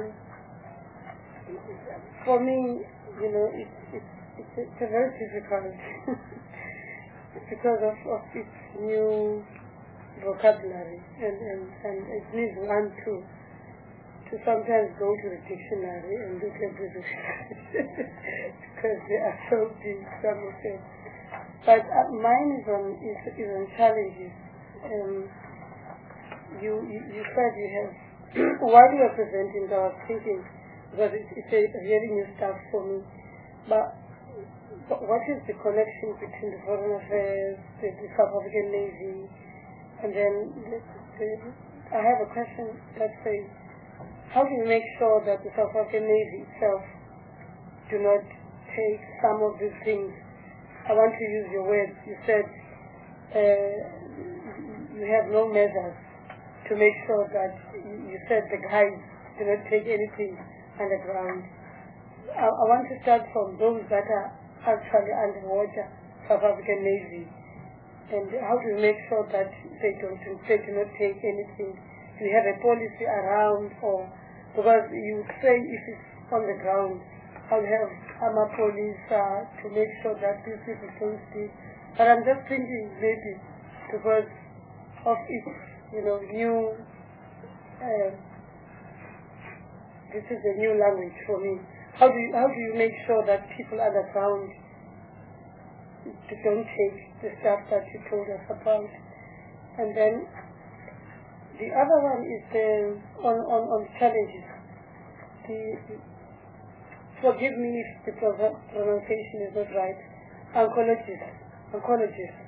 for me, you know, it, it, it's, it's a very difficult because of, of its new vocabulary, and, and, and it needs one to to sometimes go to the dictionary and look at the because they are so deep, some of them. But uh, mine is on is, is on challenges. Um, you, you you said you have while you are presenting, I was thinking, because it's, it's a very new stuff for me. But what is the connection between the Foreign Affairs, the, the South African Navy, and then the, the, I have a question that says, how do you make sure that the South African Navy itself do not take some of these things? I want to use your words. You said uh, you have no measures to make sure that, you said the guys do not take anything underground. I, I want to start from those that are actually underwater, South African Navy, and how do you make sure that they don't they do not take anything? Do you have a policy around, or because you say if it's on the ground, I'll have armor police uh, to make sure that these people don't steal. But I'm just thinking maybe because of its, you know, new. Uh, this is a new language for me. How do you, how do you make sure that people underground don't take the stuff that you told us about? And then the other one is the, on, on, on challenges. The, the, forgive me if the pronunciation is not right. Oncologists. Oncologists.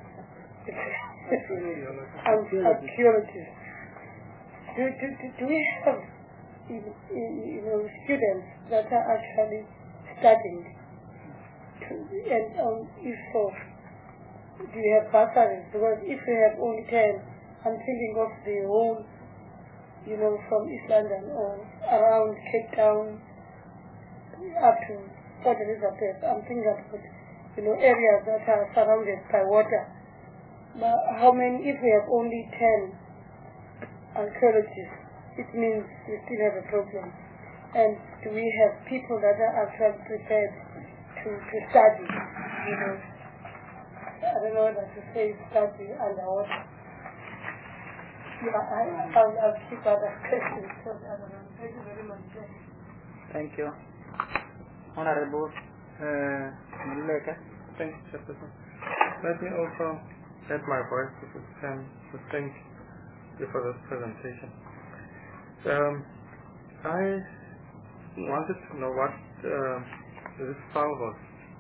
Archaeologists. Do, do, do, do we have you know, students that are actually studying? To, and um, if so, do you have bursaries? Because if we have only ten, I'm thinking of the whole, you know, from East London or around Cape Town up to Port Elizabeth. I'm thinking about, you know, areas that are surrounded by water. But how many, if we have only ten archaeologists, it means we still have a problem. And do we have people that are actually prepared to, to study, you know, I don't know what to say, study underwater. Yeah, I, I'll, I'll keep other questions. So I don't know. Thank you very much. Thank you. Honorable uh, Muleka. Thank you, Chairperson. Let me also add my voice to this time to thank you for this presentation. Um, I wanted to know what uh, this file was.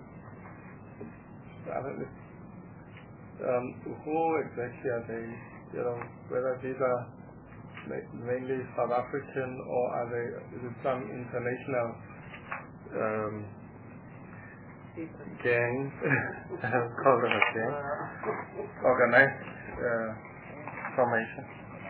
Um, who exactly are they? You know, whether these are mainly South African or are they is it some international um, gang? Call them a gang, organized uh, formation.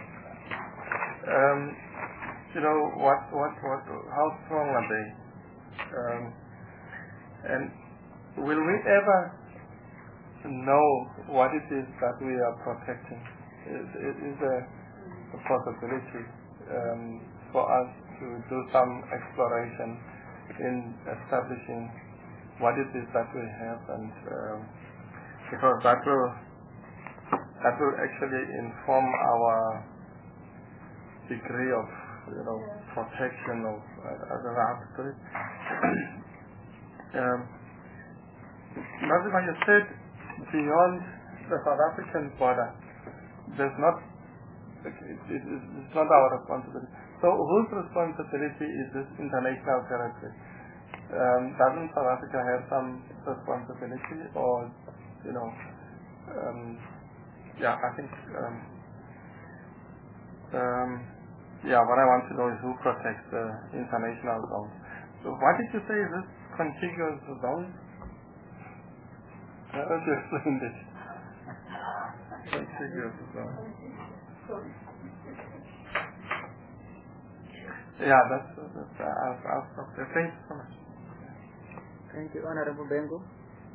Um, you know, what, what, what, how strong are they? Um, and will we ever know what it is that we are protecting? Is, is, is there the possibility um, for us to do some exploration in establishing what it is that we have, and um, because that will that will actually inform our degree of, you know, protection of uh, as an artist. um, Nazima, you said beyond the South African border, there's not it, it, it's not our responsibility. So whose responsibility is this international territory? Um, doesn't South Africa have some responsibility, or, you know, um, yeah, I think, um, um, yeah, what I want to know is who protects the international zone. So what did you say, is this contiguous zone? How do you explain this? Contiguous zone. Yeah, that's, that's uh, I'll, I'll stop there. Thank you so much. Thank you, Honorable Bengo.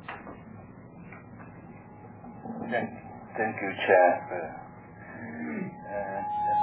Thank, thank you, Chair. Uh, uh,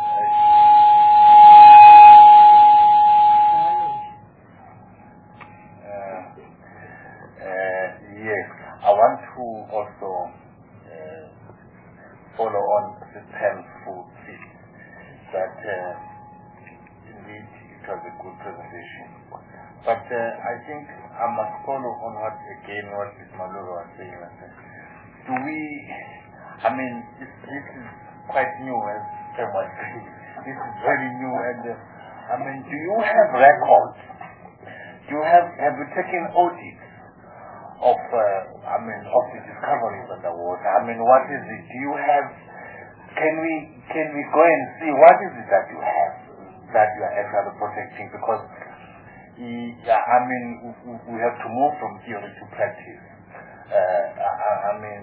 uh, uh, yes, I want to also uh, follow on the term food feed, that uh, indeed it was a good presentation. But uh, I think I must follow on what, again, what Miz Malulu was saying. Do we, I mean, this, this is quite new, as Sam was saying. This is very new, and uh, I mean, do you have records? Do you have, have you taken audits of, uh, I mean, of the discoveries on the water? I mean, what is it? Do you have, can we, can we go and see what is it that you have, that you are actually protecting? Because yeah, I mean, we have to move from theory to practice. Uh, I, I mean,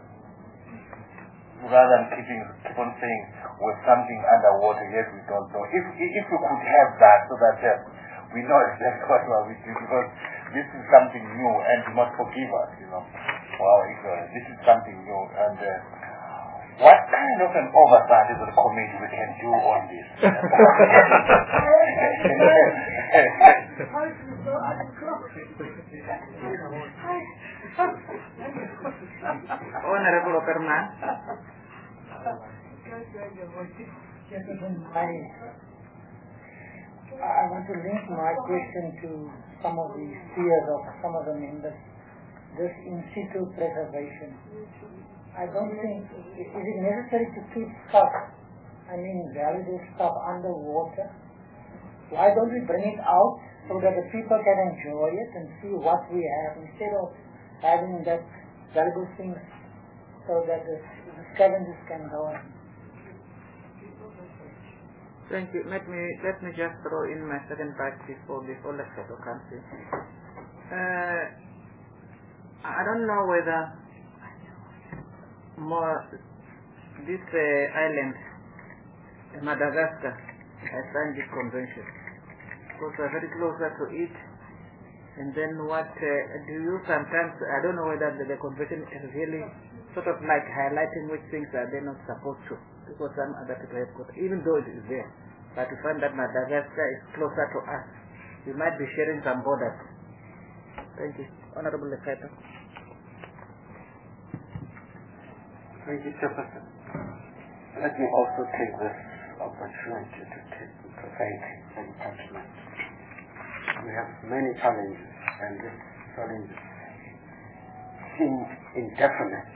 rather than keeping, keep on saying with something underwater, yet we don't know. If if we could have that, so that uh, we know exactly what we are doing, because this is something new, and you must forgive us, you know, for our ignorance. This is something new, and uh, what kind of an oversight is the committee we can do on this? Honorable Operman. I want to link my question to some of the fears of some of the members. This in situ preservation. I don't think, is it necessary to keep stuff, I mean valuable stuff underwater? Why don't we bring it out so that the people can enjoy it and see what we have, instead of having that valuable things so that the, the scavengers can go on? Thank you. Let me let me just throw in my second part before before Lesotho comes in. Uh, I don't know whether more this uh, island, Madagascar, has signed this convention because we are very closer to it. And then what uh, do you sometimes, I don't know whether the, the convention is really sort of like highlighting which things are they not supposed to, because some other people have got, even though it is there, but to find that Madagascar is closer to us, we might be sharing some borders. Thank you. Honorable Lekaipa. Thank you, Chairperson. Let me also take this opportunity to, take, to thank the department. We have many challenges, and these challenges seem indefinite.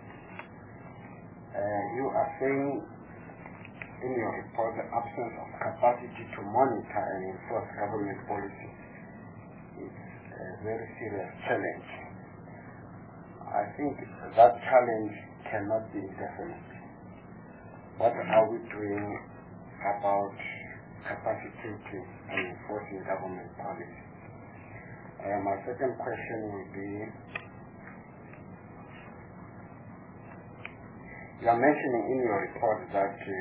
Uh, you are saying in your report the absence of capacity to monitor and enforce government policy is a very serious challenge. I think that challenge cannot be indefinite. What are we doing about capacitating and enforcing government policy? Uh, my second question will be, you are mentioning in your report that uh,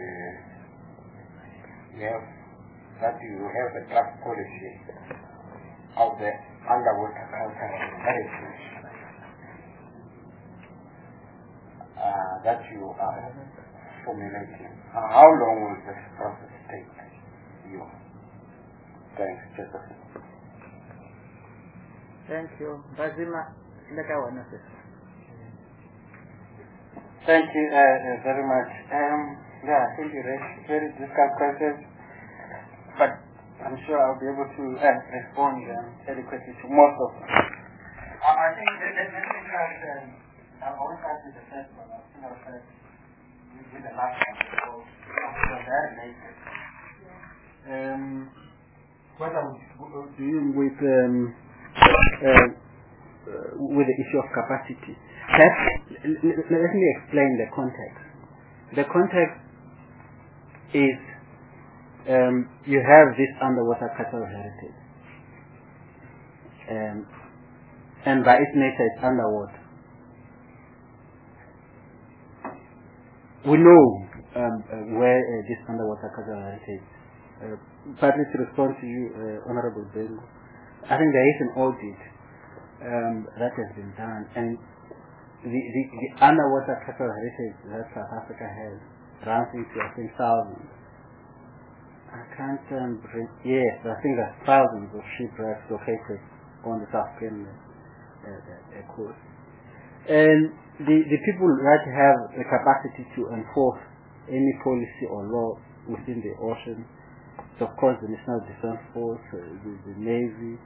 you have that you have a draft policy of the underwater cultural heritage. Uh, that you are formulating. Uh, how long will this process take you? Thanks, Josephine. Thank you. Bazima, later one. Thank you uh, uh, very much. Um, yeah, I think you raised very difficult questions, but I'm sure I'll be able to uh, respond um, adequately to most of them. Uh, I think let, let, let me start. Um, I'll always start with the first one. I think I'll start with the last one. So, so they're related. Um, what I was doing with um, uh, with the issue of capacity. Let, let me explain the context. The context is um, you have this underwater cultural heritage, um, and by its nature it's underwater. We know um, uh, where uh, this underwater cultural heritage, uh, partly to respond to you, uh, Honorable Bello, I think there is an audit um, that has been done, and The, the, the underwater cultural heritage that South Africa has runs into, I think, thousands. I can't um, bring, yes, I think there's thousands of shipwrecks located on the South African uh, uh, coast. And the, the people that have the capacity to enforce any policy or law within the ocean, so of course the National Defense Force, uh, the, the Navy,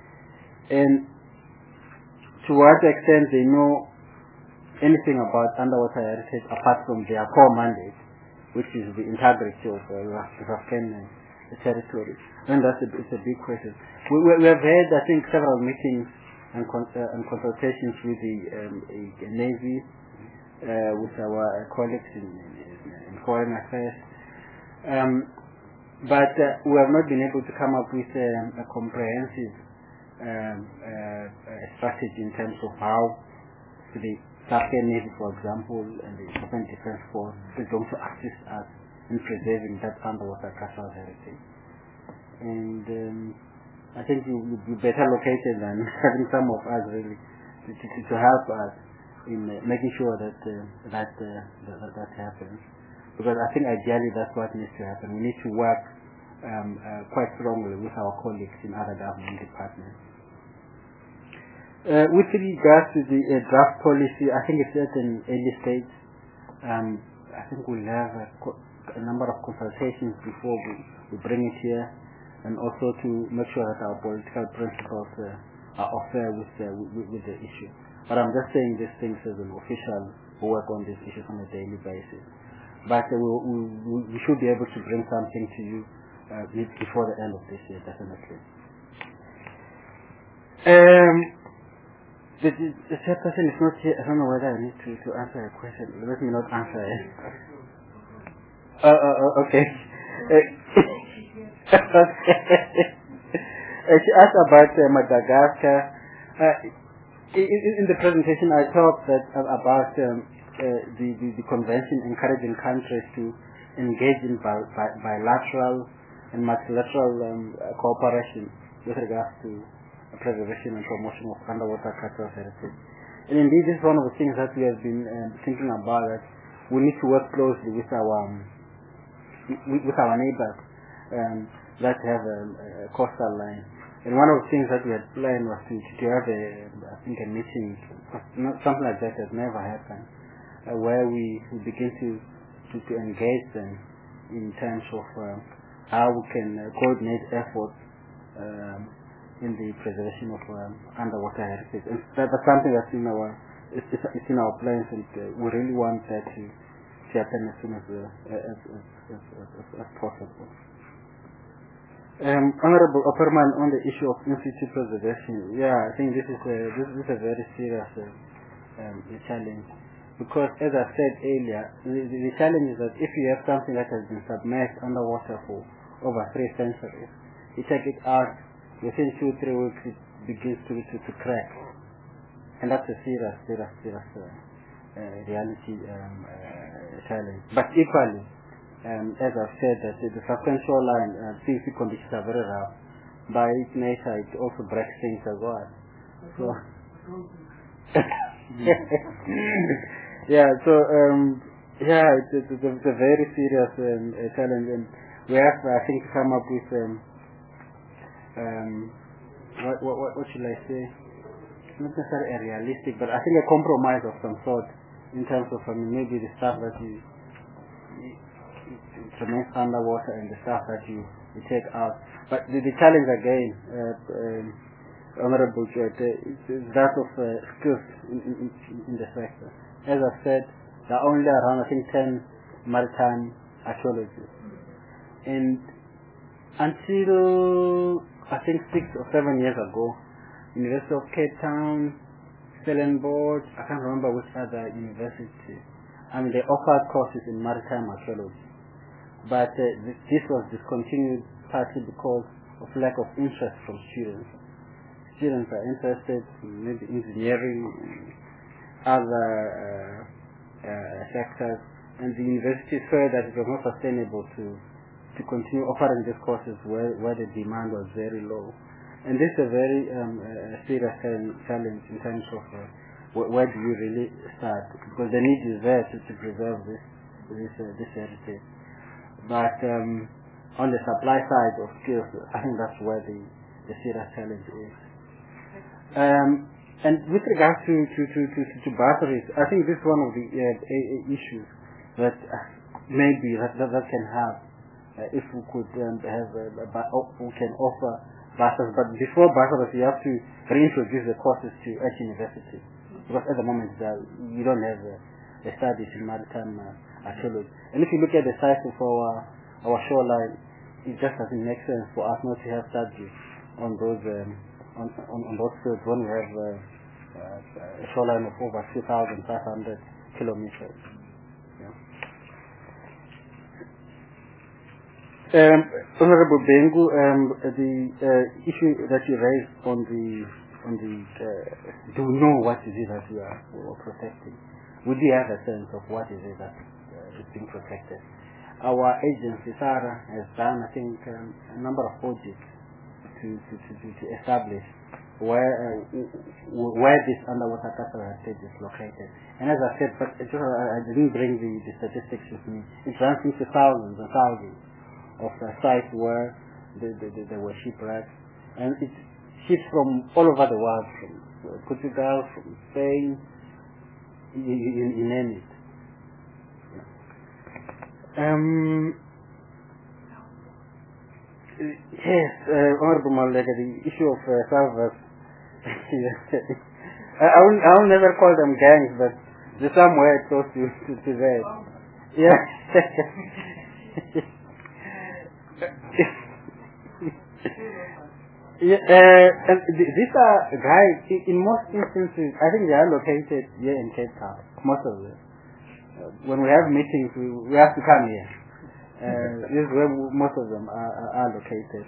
and to what extent they know anything about underwater heritage apart from their core mandate, which is the integrity of uh, African uh, territory. And that's a, it's a big question. We, we, we have had, I think, several meetings and, con uh, and consultations with the um, uh, Navy, uh, with our uh, colleagues in, in, in foreign affairs. Um, but uh, we have not been able to come up with um, a comprehensive um, uh, uh, strategy in terms of how the South African Navy, for example, and the African Defense Force is going to assist us in preserving that underwater cultural heritage. And um, I think you would be better located than having some of us really to, to, to help us in uh, making sure that uh, that, uh, that that happens. Because I think ideally that's what needs to happen. We need to work um, uh, quite strongly with our colleagues in other government departments. Uh, with regards to the uh, draft policy, I think it's at an early stage. Um, I think we'll have a, a number of consultations before we, we bring it here, and also to make sure that our political principles uh, are fair with, uh, with, with the issue. But I'm just saying these things as an official who work on these issues on a daily basis. But uh, we, we, we should be able to bring something to you uh, before the end of this year, definitely. Um, The, the, the third person is not here. I don't know whether I need to, to answer a question. Let me not answer it. Oh, oh, oh okay. She asked about uh, Madagascar. Uh, in, in the presentation, I talked that, uh, about um, uh, the, the, the convention encouraging countries to engage in bi bi bilateral and multilateral um, uh, cooperation with regards to preservation and promotion of underwater cultural heritage. And indeed, this is one of the things that we have been um, thinking about, that we need to work closely with our um, with, with our neighbors um, that have a, a coastal line. And one of the things that we had planned was to, to have a, I think, a meeting, something like that has never happened, uh, where we, we begin to, to, to engage them in terms of uh, how we can uh, coordinate efforts um, in the preservation of um, underwater heritage. And that, that's something that's in our it's, it's in our plans, and uh, we really want that to, to happen as soon as uh, as, as, as, as, as possible. Um, Honorable Opperman, on the issue of in-situ preservation, yeah, I think this is a this, this is a very serious uh, um, challenge, because as I said earlier, the, the, the challenge is that if you have something that has been submerged underwater for over three centuries, you take it out. Within two, three weeks, it begins to, to, to crack. And that's a serious, serious, serious uh, uh, reality um, uh, challenge. But equally, um, as I've said, that the Southern shoreline, uh, sea conditions are very rough. By its nature, it also breaks things as well. So, yeah, so um, Yeah, it's, it's, it's, a, it's a very serious um, uh, challenge, and we have, I think, to come up with um, um, what, what, what, what should I say? Not necessarily a realistic, but I think a compromise of some sort in terms of I mean, maybe the stuff that you, you it remains underwater and the stuff that you, you take out. But the, the challenge again, uh, um, Honorable Judge, uh, is, is that of uh, skills in, in, in, in the sector. As I said, there are only around I think ten maritime archaeologists, and until I think six or seven years ago, University of Cape Town, Stellenbosch, I can't remember which other university. I mean, they offered courses in maritime archaeology, but uh, this, this was discontinued partly because of lack of interest from students. Students are interested in maybe engineering, other uh, uh, sectors, and the university felt that it was not sustainable to to continue offering these courses where, where the demand was very low. And this is a very um, uh, serious challenge in terms of uh, wh where do you really start, because the need is there to, to preserve this this, uh, this heritage. But um, on the supply side of skills, I think that's where the, the serious challenge is. Um, and with regards to to, to, to, to bursaries, I think this is one of the uh, issues that uh, maybe that, that, that can have uh, if we could um, have uh, uh, we can offer bursaries. But before bursaries, you have to reintroduce the courses to each university, because at the moment uh, you don't have uh, the studies in maritime uh, archaeology. And if you look at the size of our our shoreline, it just doesn't make sense for us not to have studies on those um, on, on on those fields when we have uh, uh, a shoreline of over two thousand five hundred kilometers. Yeah. Um, Honorable Bengu, um, the uh, issue that you raised on the on the uh, do we know what it is that we are, we are protecting? We do have a sense of what it is that uh, is being protected. Our agency, SARA, has done, I think, um, a number of audits to, to, to, to, to establish where uh, where this underwater cultural heritage is located. And as I said, but I didn't bring the, the statistics with me. It runs into thousands and thousands of uh, sites where the, the, the, there were shipwrecks. And it ships from all over the world, from Portugal, from Spain, you, you, you name it. Um, yes, uh, Honorable Malega, the issue of uh, servers. I, I, will, I will never call them gangs, but there's somewhere close to, to, to that. Yeah. yeah uh, and th these are guys, in, in most instances, I think they are located here in Cape Town, most of them. When we have meetings, we, we have to come here. Uh, this is where most of them are, are, are located.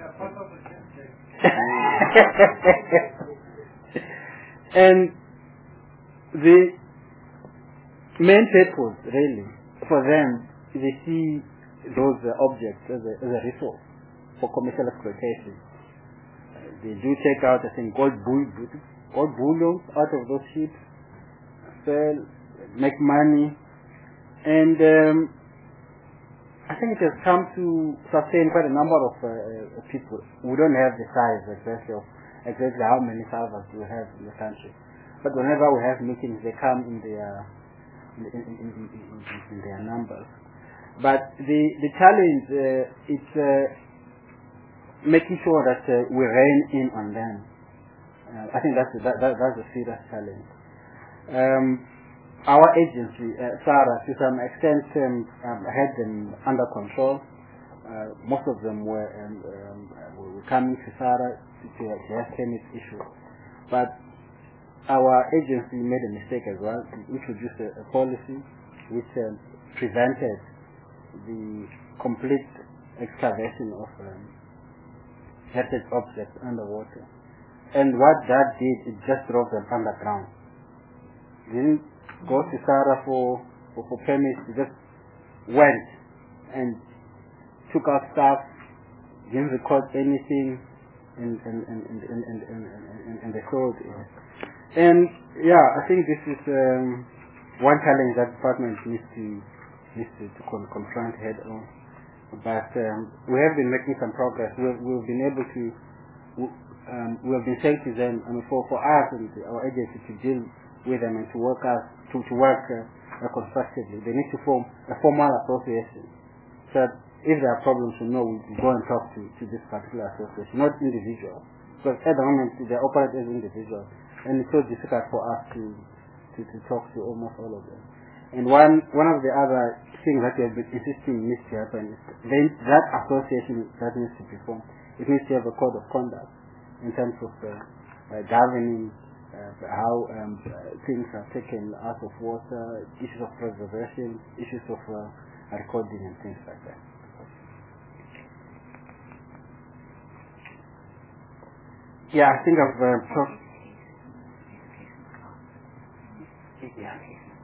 And the main purpose, really, for them, they see those uh, objects as a, as a resource for commercial exploitation. Uh, they do take out, I think, gold, bull, gold bullion out of those ships, sell, make money. And um, I think it has come to sustain quite a number of uh, people. We don't have the size exactly of exactly how many servers we have in the country. But whenever we have meetings, they come in their in, in, in, in, in, in their numbers. But the the challenge uh, is uh, making sure that uh, we rein in on them. Uh, I think that's that, that, that's a serious challenge. Um, Our agency, uh, SARA, to some extent um, um, had them under control. Uh, most of them were, um, um, were coming to SARA to, to have permit issues. But our agency made a mistake as well. We introduced a, a policy which um, prevented the complete excavation of um, heritage objects underwater. And what that did, it just drove them underground. They didn't go to SARA for, for, for permits, just went and took out stuff, didn't record anything, and, and, and, and, and, and, and, and, and they sold it. And yeah, I think this is um, one challenge that the department needs to, needs to, to con confront head on. But um, we have been making some progress. We've, we've been able to, um, we have been saying to them, I mean, for, for us and our agency to deal with them and to work us, to, to work uh, constructively, they need to form a formal association. So that if there are problems, we know we go and talk to, to this particular association, not individuals. Because at the moment they operate as individuals, and it's so difficult for us to, to, to talk to almost all of them. And one one of the other things that we have been insisting needs to happen is then that association that needs to be formed. It needs to have a code of conduct in terms of uh, uh, governing uh, how um, uh, things are taken out of water, issues of preservation, issues of uh, recording and things like that. Yeah, I think I've uh, talked. Yeah.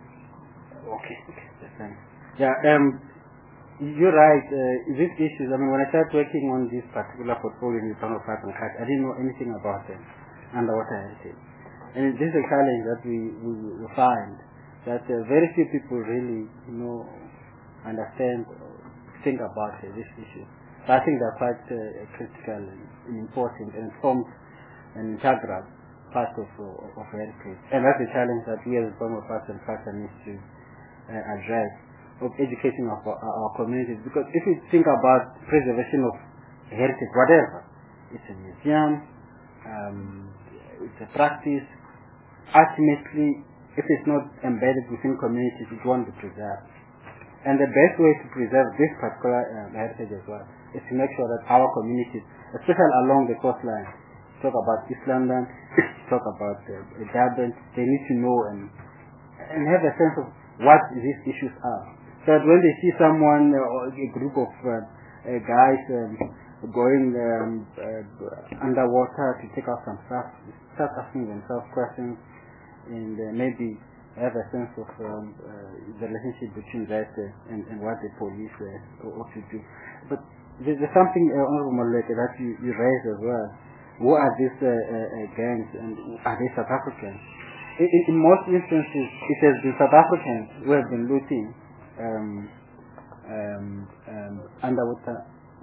Okay. Okay. Yeah. Um. You're right. Uh, these issues. I mean, when I started working on this particular portfolio in the town of Park and Cat, I didn't know anything about them underwater heritage, and this is a challenge that we we, we find that uh, very few people really know, understand, or think about uh, this issue. But I think they're quite uh, critical and, and important, and forms an integral part of of, of heritage, and that's the challenge that we as Burma Park and Cat need to uh, address, of educating of our, our communities. Because if you think about preservation of heritage, whatever, it's a museum, um, it's a practice, ultimately, if it's not embedded within communities, it won't be preserved. And the best way to preserve this particular uh, heritage as well is to make sure that our communities, especially along the coastline, talk about East London, talk about uh, Durban, they need to know and, and have a sense of what these issues are. So that when they see someone uh, or a group of uh, uh, guys um, going um, uh, underwater to take out some stuff, start asking themselves questions and uh, maybe have a sense of um, uh, the relationship between that uh, and, and what the police uh, ought to do. But there's, there's something, uh, Honorable Maluleke, that you, you raised as well. Who are these uh, uh, gangs and are they South Africans? In, in most instances, it has been South Africans who have been looting um, um, um, underwater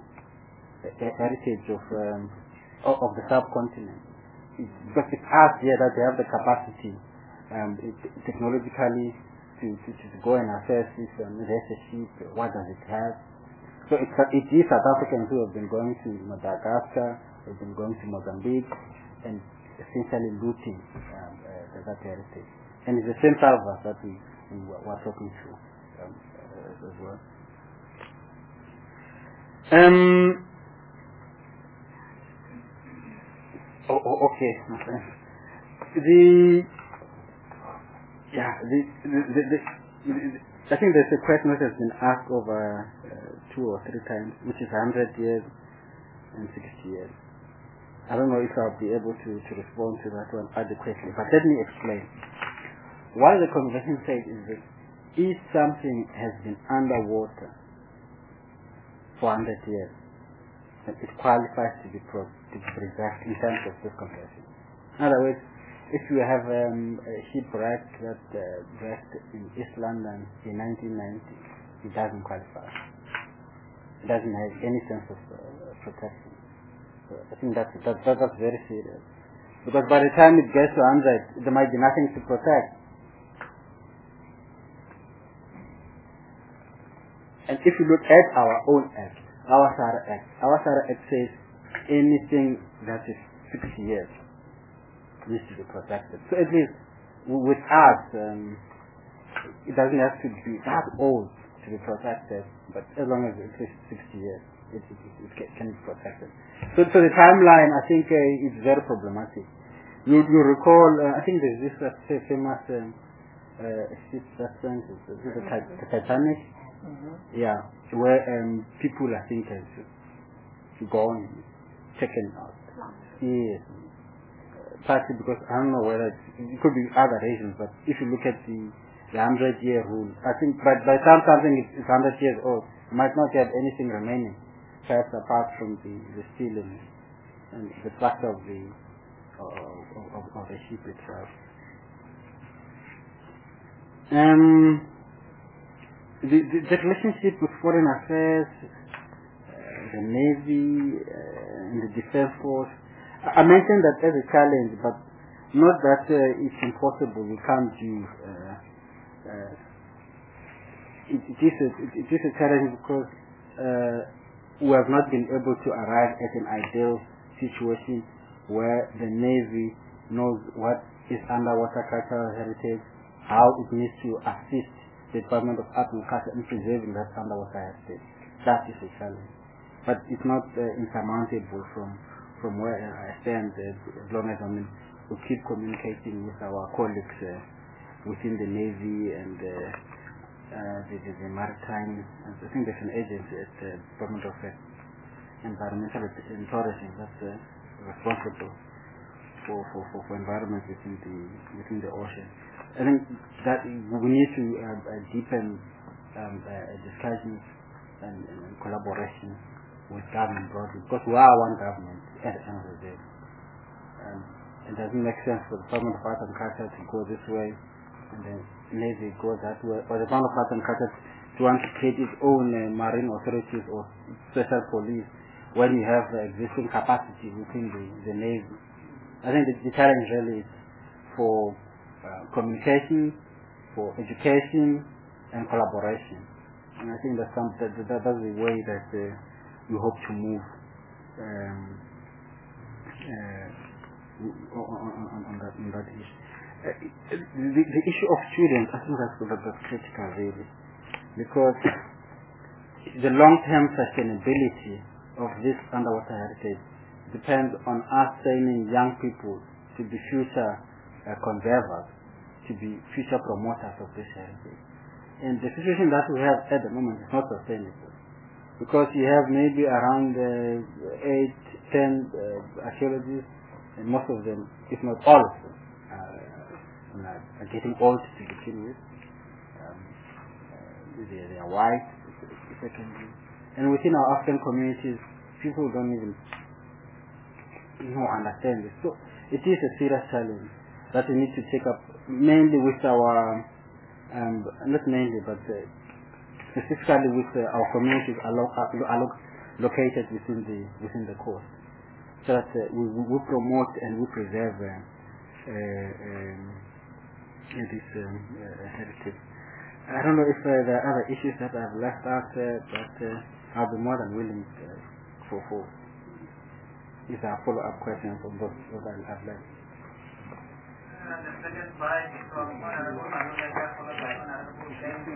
heritage of um, of the subcontinent. It's, because it's us here that they have the capacity um, it, technologically to, to, to go and assess this um, there's a ship, what does it have. So it's, it is South Africans who have been going to Madagascar, have been going to Mozambique, and essentially looting um, uh, that heritage. And it's the same Salvas that we, we were talking to um, uh, as well. Um, oh, oh, okay. The yeah, the, the, the, the, the I think there's a question that has been asked over uh, two or three times, which is one hundred years and sixty years. I don't know if I'll be able to, to respond to that one adequately, but let me explain. What the convention says is that if something has been underwater for one hundred years, then it qualifies to be, pro to be preserved in terms of this convention. In other words, if you have um, a shipwreck that uh, wrecked in East London in nineteen ninety, it doesn't qualify. It doesn't have any sense of uh, protection. So I think that's, that, that, that's very serious. Because by the time it gets to one hundred, there might be nothing to protect. And if you look at our own Act, our SARA Act, our SARA Act says anything that is sixty years needs to be protected. So at least with us, um, it doesn't have to be that old to be protected, but as long as it is sixty years, it, it, it, it can be protected. So, so the timeline, I think, uh, is very problematic. You, you recall, uh, I think there's this uh, famous um, uh, ship that sank, the, the, the Titanic. Mm-hmm. Yeah, where um, people, I think, have gone, taken out. Yes. Partly because I don't know whether it could be other reasons, but if you look at the the hundred year rule, I think by by the time something is, is hundred years old, you might not have anything remaining, perhaps apart from the the steel and, and the structure of the uh, of, of the ship itself. Um, the, the, the relationship with foreign affairs, uh, the Navy, uh, and the Defense Force, I, I mentioned that as a challenge, but not that uh, it's impossible, we can't do. Uh, uh, it, it, is a, it, it is a challenge because uh, we have not been able to arrive at an ideal situation where the Navy knows what is underwater cultural heritage, how it needs to assist the Department of Art and Culture in preserving that underwater heritage. That is a challenge. But it's not uh, insurmountable from, from where I stand, uh, as long as I mean, we keep communicating with our colleagues uh, within the Navy and uh, uh, the, the, the Maritime. I think there's an agency at the uh, Department of uh, Environmental and Tourism that's uh, responsible for, for, for, for environment within the within the ocean. I think that we need to uh, uh, deepen um, uh, discussions and, and collaboration with government broadly, because we are one government at the end of the day. Um, it doesn't make sense for the Department of Art and Culture to go this way and then Navy go that way, or the Department of Art and Culture to want to create its own uh, marine authorities or special police when you have uh, existing capacity within the, the Navy. I think the, the challenge really is for uh, communication, for education, and collaboration. And I think that's, some, that, that, that's the way that uh, we hope to move um, uh, on, on, on, that, on that issue. Uh, the, the issue of students, I think that's, that, that's critical really, because the long-term sustainability of this underwater heritage depends on us training young people to be future uh, conservers, to be future promoters of this heritage. And the situation that we have at the moment is not sustainable, because you have maybe around uh, eight, ten uh, archaeologists, and most of them, if not all of them, uh, are getting old to begin with. Um, uh, they, they are white, secondly. And within our African communities, people don't even you know, understand this. So it is a serious challenge that we need to take up, mainly with our, um, not mainly, but uh, specifically with uh, our communities allo allo located within the within the coast, so that uh, we, we promote and we preserve uh, uh, um, this um, uh, heritage. I don't know if uh, there are other issues that I've left out, uh, but uh, I'll be more than willing uh, for for if there are follow-up questions on those that I've left. Uh, the second slide is from Honorable Manulaga, followed by Honorable James.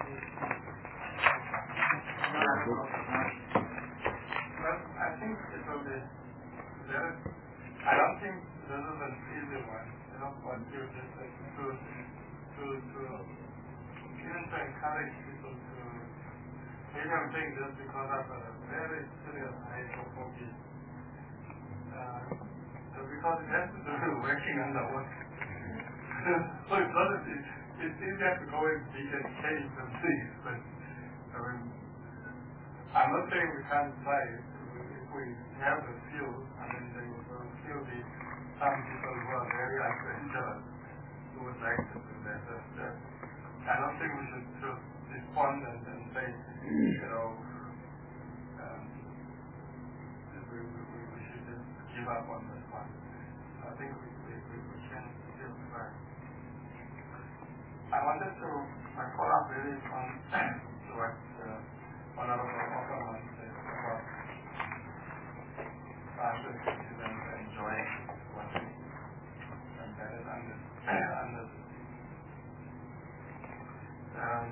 Well, I think it will be there. I don't think this is an easy one, you know, what you just said, to, to, to, even to encourage people to, maybe I'm saying this because of a very serious hydrophobia. Uh, so because it has to do with working underwater. So it's not, it's, it's easier to go and dig and cave and things, but I mean, I'm not saying we can't try it. If we have the skills, I mean, there will still be some people who are very adventurous who would like to do that. But, uh, I don't think we should just respond and, and say, you know, um, we, we, we should just give up on this one. I think we, we, we, we can still try. I wanted to, my follow-up really on to what uh, Honorable Ockerman said about artists and enjoying watching and that is under, under um,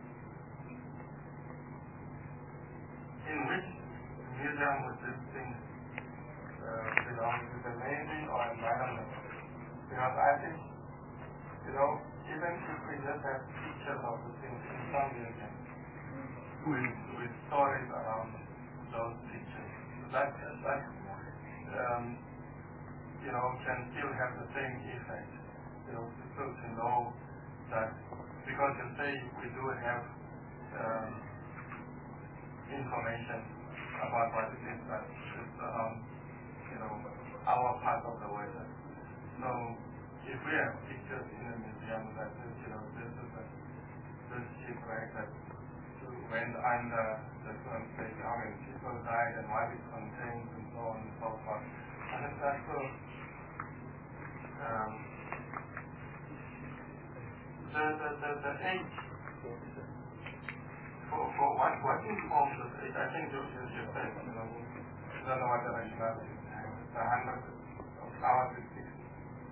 in which museum would this thing uh, belong to, the Navy or environment? Because I think, you know, even if we just have pictures of the things in some museums with, with stories around those pictures, that, that um, you know, can still have the same effect. You know, people to know that, because you say we do have um, information about what it is that is around, you know, our part of the world. So if we have pictures in a museum that says, you know, this is a this shipwreck that under the current state. I mean, people died and what it contains and so on and so forth. And it's also um, the, the, the, the age. For, for what, what informs the age? I think you, you, you said, you know, I don't know what the nationality is. The hundred of hours is sixty.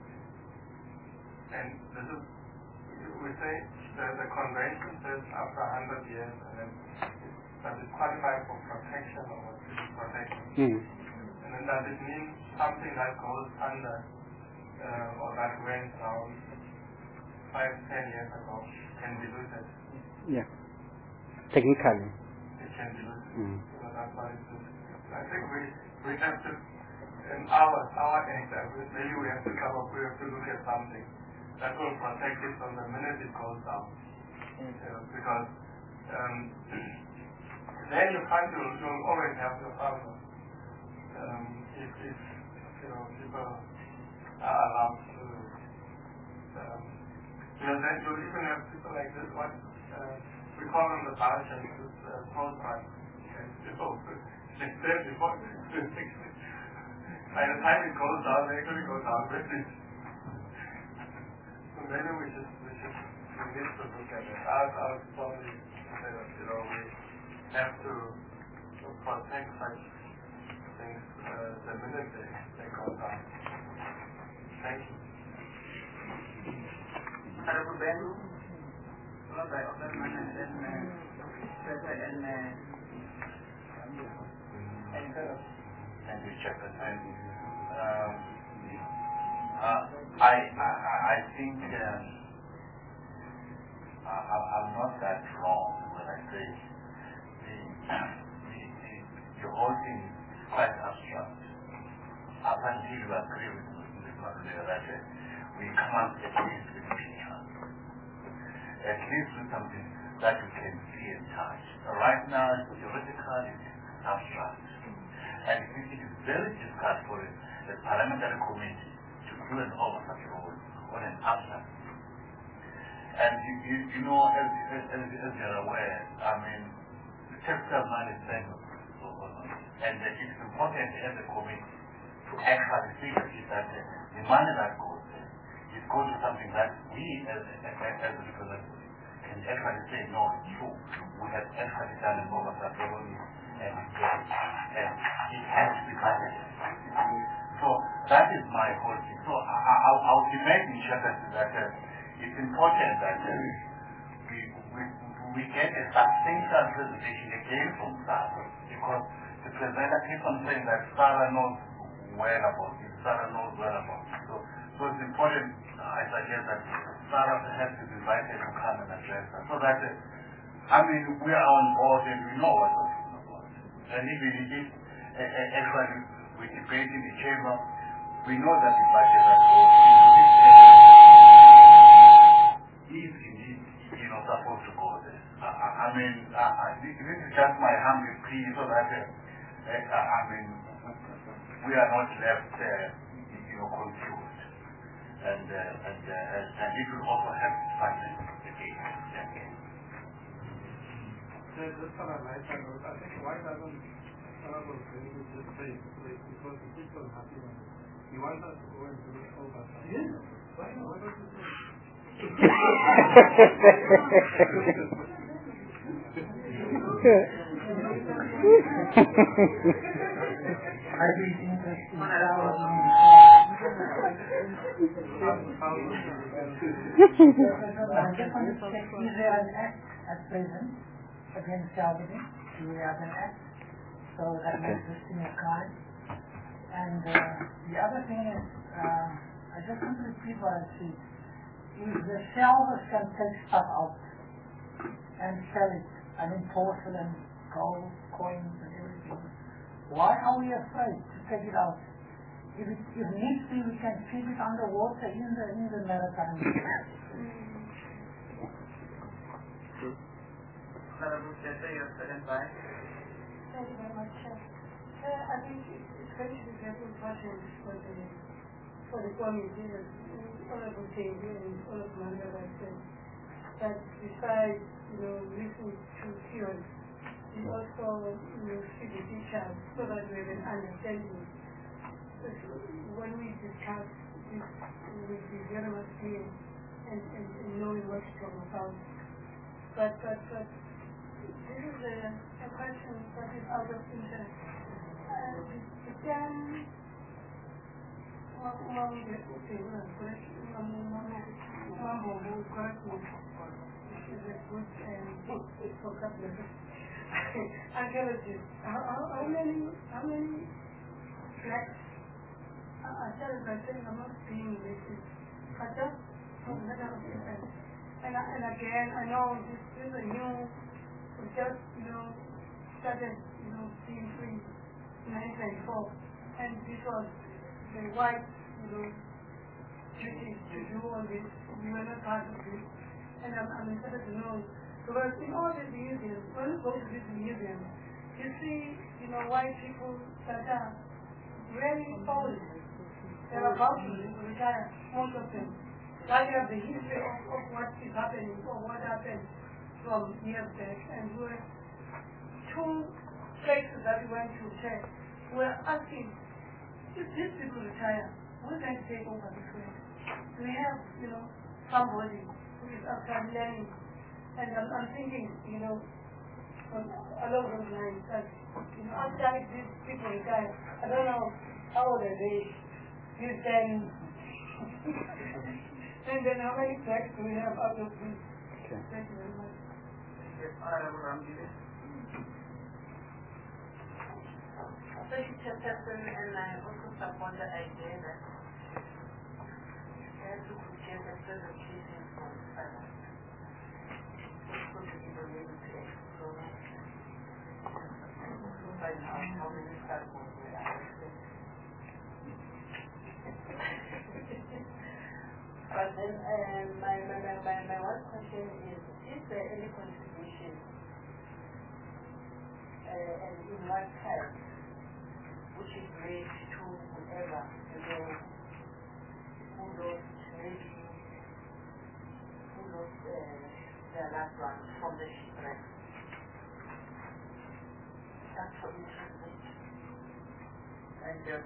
And this is, we say, the, the convention says after one hundred years, and then does it qualify for protection or what is protection? Mm. And then does it mean something that goes under uh, or that went down five, ten years ago can be looted? Yeah. Technically. It can be looted. Mm. So that's why it's looted. I think we, we have to, in our, our end, maybe we have to come up, we have to look at something that will protect it from the minute it goes down. Mm. You know, because um, then you can't, you'll, you'll always have your problem. Um, if, if, you know, people are allowed to, um, you know, then you'll even have people like this one, uh, we call them the Balkans, this uh, post right, and people, they said before, by the time it goes down, they actually go down with it. So maybe we should, we should, we need to look at it. I was probably say that, you know, we have to protect such things uh, the minute they, they go down. Thank you. Honorable Ben, followed by Oberman and then Professor and and Thank you, Chairman. And um, uh, I, I I think um, I, I'm not that wrong when I say the the, the, the whole thing is quite abstract. Up until you agree with Mister McLeod that uh, we come up at least with picture, at least with something that we can see and touch. So right now, theoretical is abstract. And it is very difficult for a, a parliamentary committee to do an oversight role on an abstract. And you, you, you know, as, as, as, as you're aware, I mean, the textile money is spent, and it is important as a committee to actually see that the money that goes there is going to something that we as, as, as a representative can actually say, no, it's true. We have actually done an oversight role and and it has to be managed. So that is my whole thing. So I, I, I would imagine, Shepherd, that uh, it's important that uh, we, we we get a substantial presentation again from Sarah, because the presenter keeps on saying that Sarah knows well about it, Sarah knows well about it. So, so it's important, I suggest that Sarah has to be invited to come and address us, so that, uh, I mean, we are on board and we know what we're talking about. And even if uh, uh, actually we debate in the chamber, we know that the budget that goes is indeed, you know, supposed to go there. I, I mean, I, I, this is just my humble plea so that, uh, uh, I mean, we are not left, uh, you know, confused. And, uh, and, uh, and, and it will also help funding the case. Thank you. Just for a light note, I think why doesn't Honorable President just say, because the people are happy with it. You want us to go and do it over time? Yes. Why not? Why don't you say? I'd be interested in I just want to check, is there an act at present against targeting? Do we have an act? So that makes this thing a crime. And uh, the other thing is, uh, I just want to repeat what I see. If the shelvers can take stuff out and sell it, I mean porcelain, gold, coins and everything, why are we afraid to take it out? If, it, if needs be, we can keep it underwater in the, in the maritime. Thank you very much. Uh, I think it's going to be very important for the for the committee, that Honorable Teddy and Honorable Mandela said, that besides, you know, listening to theory, also you know, see the teachers so that we have an understanding. When we discuss this, we will be very much clear and, and, and knowing what to talk about. But, but, but this is a, a question that is out of interest. Uh, the term, Mambo will correct me. Is a good vocabulary. Archaeologist. How, how, how many, how many flats? I tell you, I think I'm not being racist. But just from the matter of interest. And, and again, I know this, this is a new, we just, you know, started, you know, being free in nineteen ninety-four. And this was the white, you know, duty to do all this. We were not part of this. And I'm, I'm interested to know, because in all these museums, when you go to these museums, you see, you know, white people that are very old. They're about to retire, most of them. Now you have the history of, of what is happening, or what happened from years back. And we were two places that we went to check. We were asking, if these people retire, who's going to take over this place? Do we have, you know, somebody who is after learning? And I'm, I'm thinking, you know, on, along those lines, that, you know, after these people retire, I don't know how old are they, you then, and then how many tracks do we have out of this? Okay. Thank you very much. Yes, I am Ramji. Thank you, Chairperson, and I also support the idea that we have to get a presentation from Sarah. Also to be able to explore to find out how many samples we are. But then uh, my, my, my, my, my one question is, is there any contribution uh, and in what type which is made to whoever, you know, who lost maybe, who lost uh, their loved ones from the shipwreck? That's for interest. Thank you.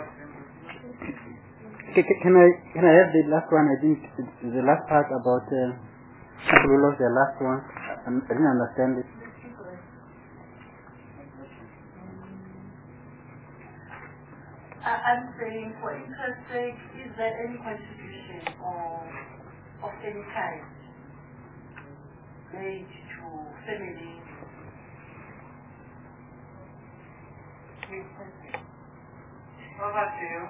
Okay, can I can I have the last one? I think the last part about uh, people who lost their last one. I didn't understand it. I'm saying, for interest sake, is there any contribution or of any kind made to families? Over to you.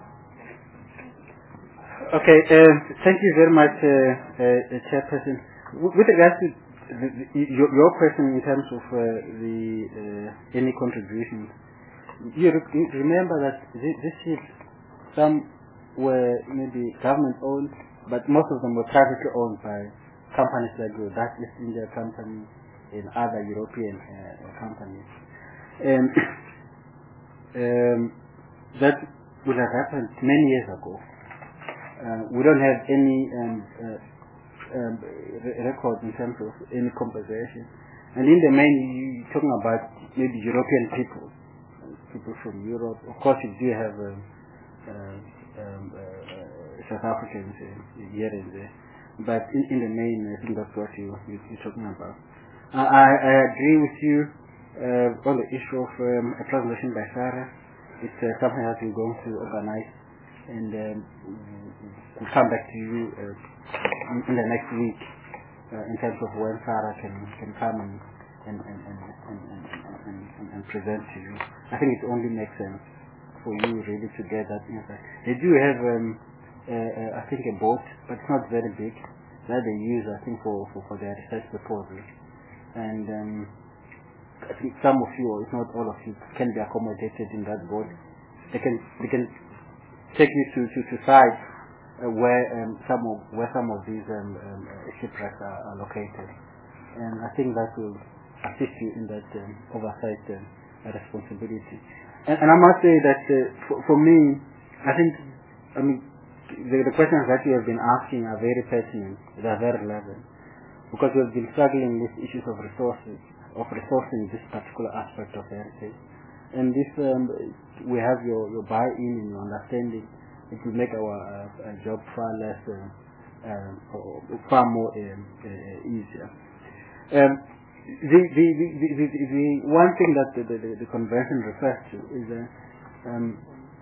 Okay, uh, thank you very much, uh, uh, Chairperson. W- with regards to the, the, your, your question in terms of uh, the uh, any contributions, you, re- you remember that this, this ships, some were maybe government owned, but most of them were privately owned by companies like the Dutch East India Company and other European uh, companies. Um, um, that would have happened many years ago. Uh, we don't have any um, uh, um, re- records in terms of any compensation. And in the main, you're talking about maybe European people, people from Europe. Of course, you do have um, uh, um, uh, South Africans uh, here and there. But in, in the main, I think that's what you, you, you're talking about. Uh, I, I agree with you uh, on the issue of um, a translation by Sarah. It's uh, something that we're going to organize, and um, we'll come back to you uh, in, in the next week uh, in terms of when Sarah can, can come and, and, and, and, and, and, and, and, and present to you. I think it only makes sense for you really to get that insight. They do have, um, uh, uh, I think, a boat, but it's not very big, that they use, I think, for, for, for their research proposals. And um, I think some of you, or if not all of you, can be accommodated in that boat. They can they can take you to to, to sites uh, where um, some of where some of these um, um, shipwrecks are, are located, and I think that will assist you in that um, oversight um, responsibility. And, and I must say that uh, for, for me, I think I mean the, the questions that you have been asking are very pertinent. They are very relevant because we have been struggling with issues of resources. of resourcing this particular aspect of heritage. And if um, we have your, your buy-in and your understanding, it will make our uh, job far less, uh, um, or far more um, uh, easier. Um, the, the, the, the, the, the one thing that the, the, the convention refers to is uh, um,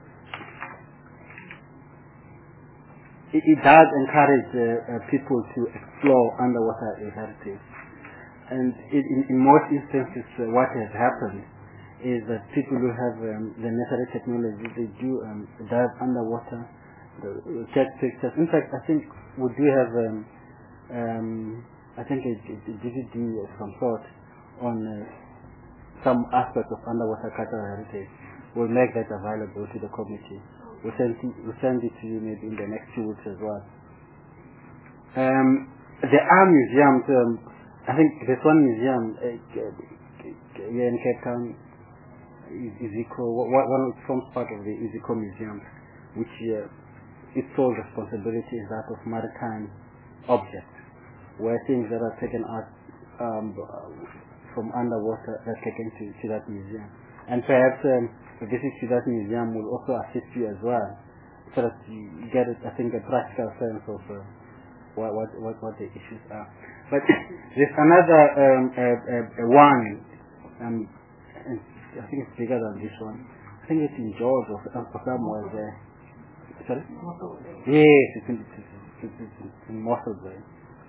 it, it does encourage uh, uh, people to explore underwater heritage. And it, in, in most instances, uh, what has happened is that people who have um, the necessary technology, they do um, dive underwater, uh, check pictures. In fact, I think we do have, um, um, I think a, a D V D of some sort on uh, some aspect of underwater cultural heritage. We'll make that available to the committee. We'll send, we'll send it to you maybe in the next two weeks as well. Um, there are museums. Um, I think there's one museum uh, here in Cape Town. Iziko, one which forms part of the Iziko Museum, which uh, its sole responsibility is that of maritime objects, where things that are taken out um, from underwater are taken to, to that museum. And perhaps um, a visit to that museum will also assist you as well, so that you get, I think, a practical sense of uh, what, what, what, what the issues are. But there's another um, uh, uh, one, um, I think it's bigger than this one. I think it's in George or, or somewhere there. Sorry? Yes, it's in, it's, it's, it's in Mossel Bay.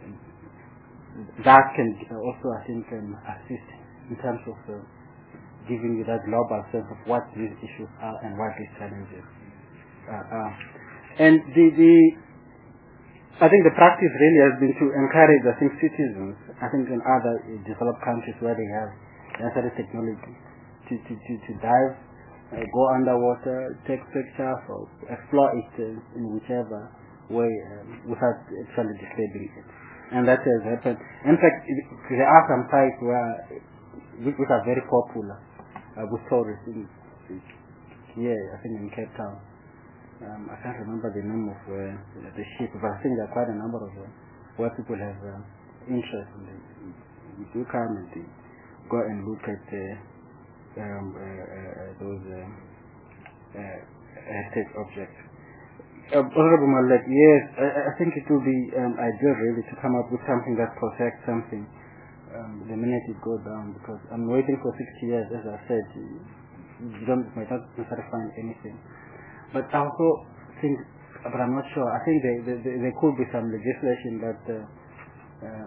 That can also, I think, um, assist in terms of uh, giving you that global sense of what these issues are and what these challenges uh, are. And the, the, I think the practice really has been to encourage, I think, citizens, I think in other uh, developed countries where they have necessary technology, To, to, to, to dive, uh, go underwater, take pictures, or explore it uh, in whichever way um, without actually disturbing it. And that has happened. In fact, it, there are some sites where, which are very popular uh, with tourists in, here, I think in Cape Town. Um, I can't remember the name of uh, the ship, but I think there are quite a number of them where people have uh, interest in them. You do come and they go and look at uh, Um, uh, uh, those um, uh, heritage objects. Uh, Honorable Malek, yes, I, I think it will be um, ideal really to come up with something that protects something um, the minute it goes down, because I'm waiting for sixty years, as I said, you, you don't, might not necessarily find anything. But I also think, but I'm not sure, I think there, there, there could be some legislation that uh, uh,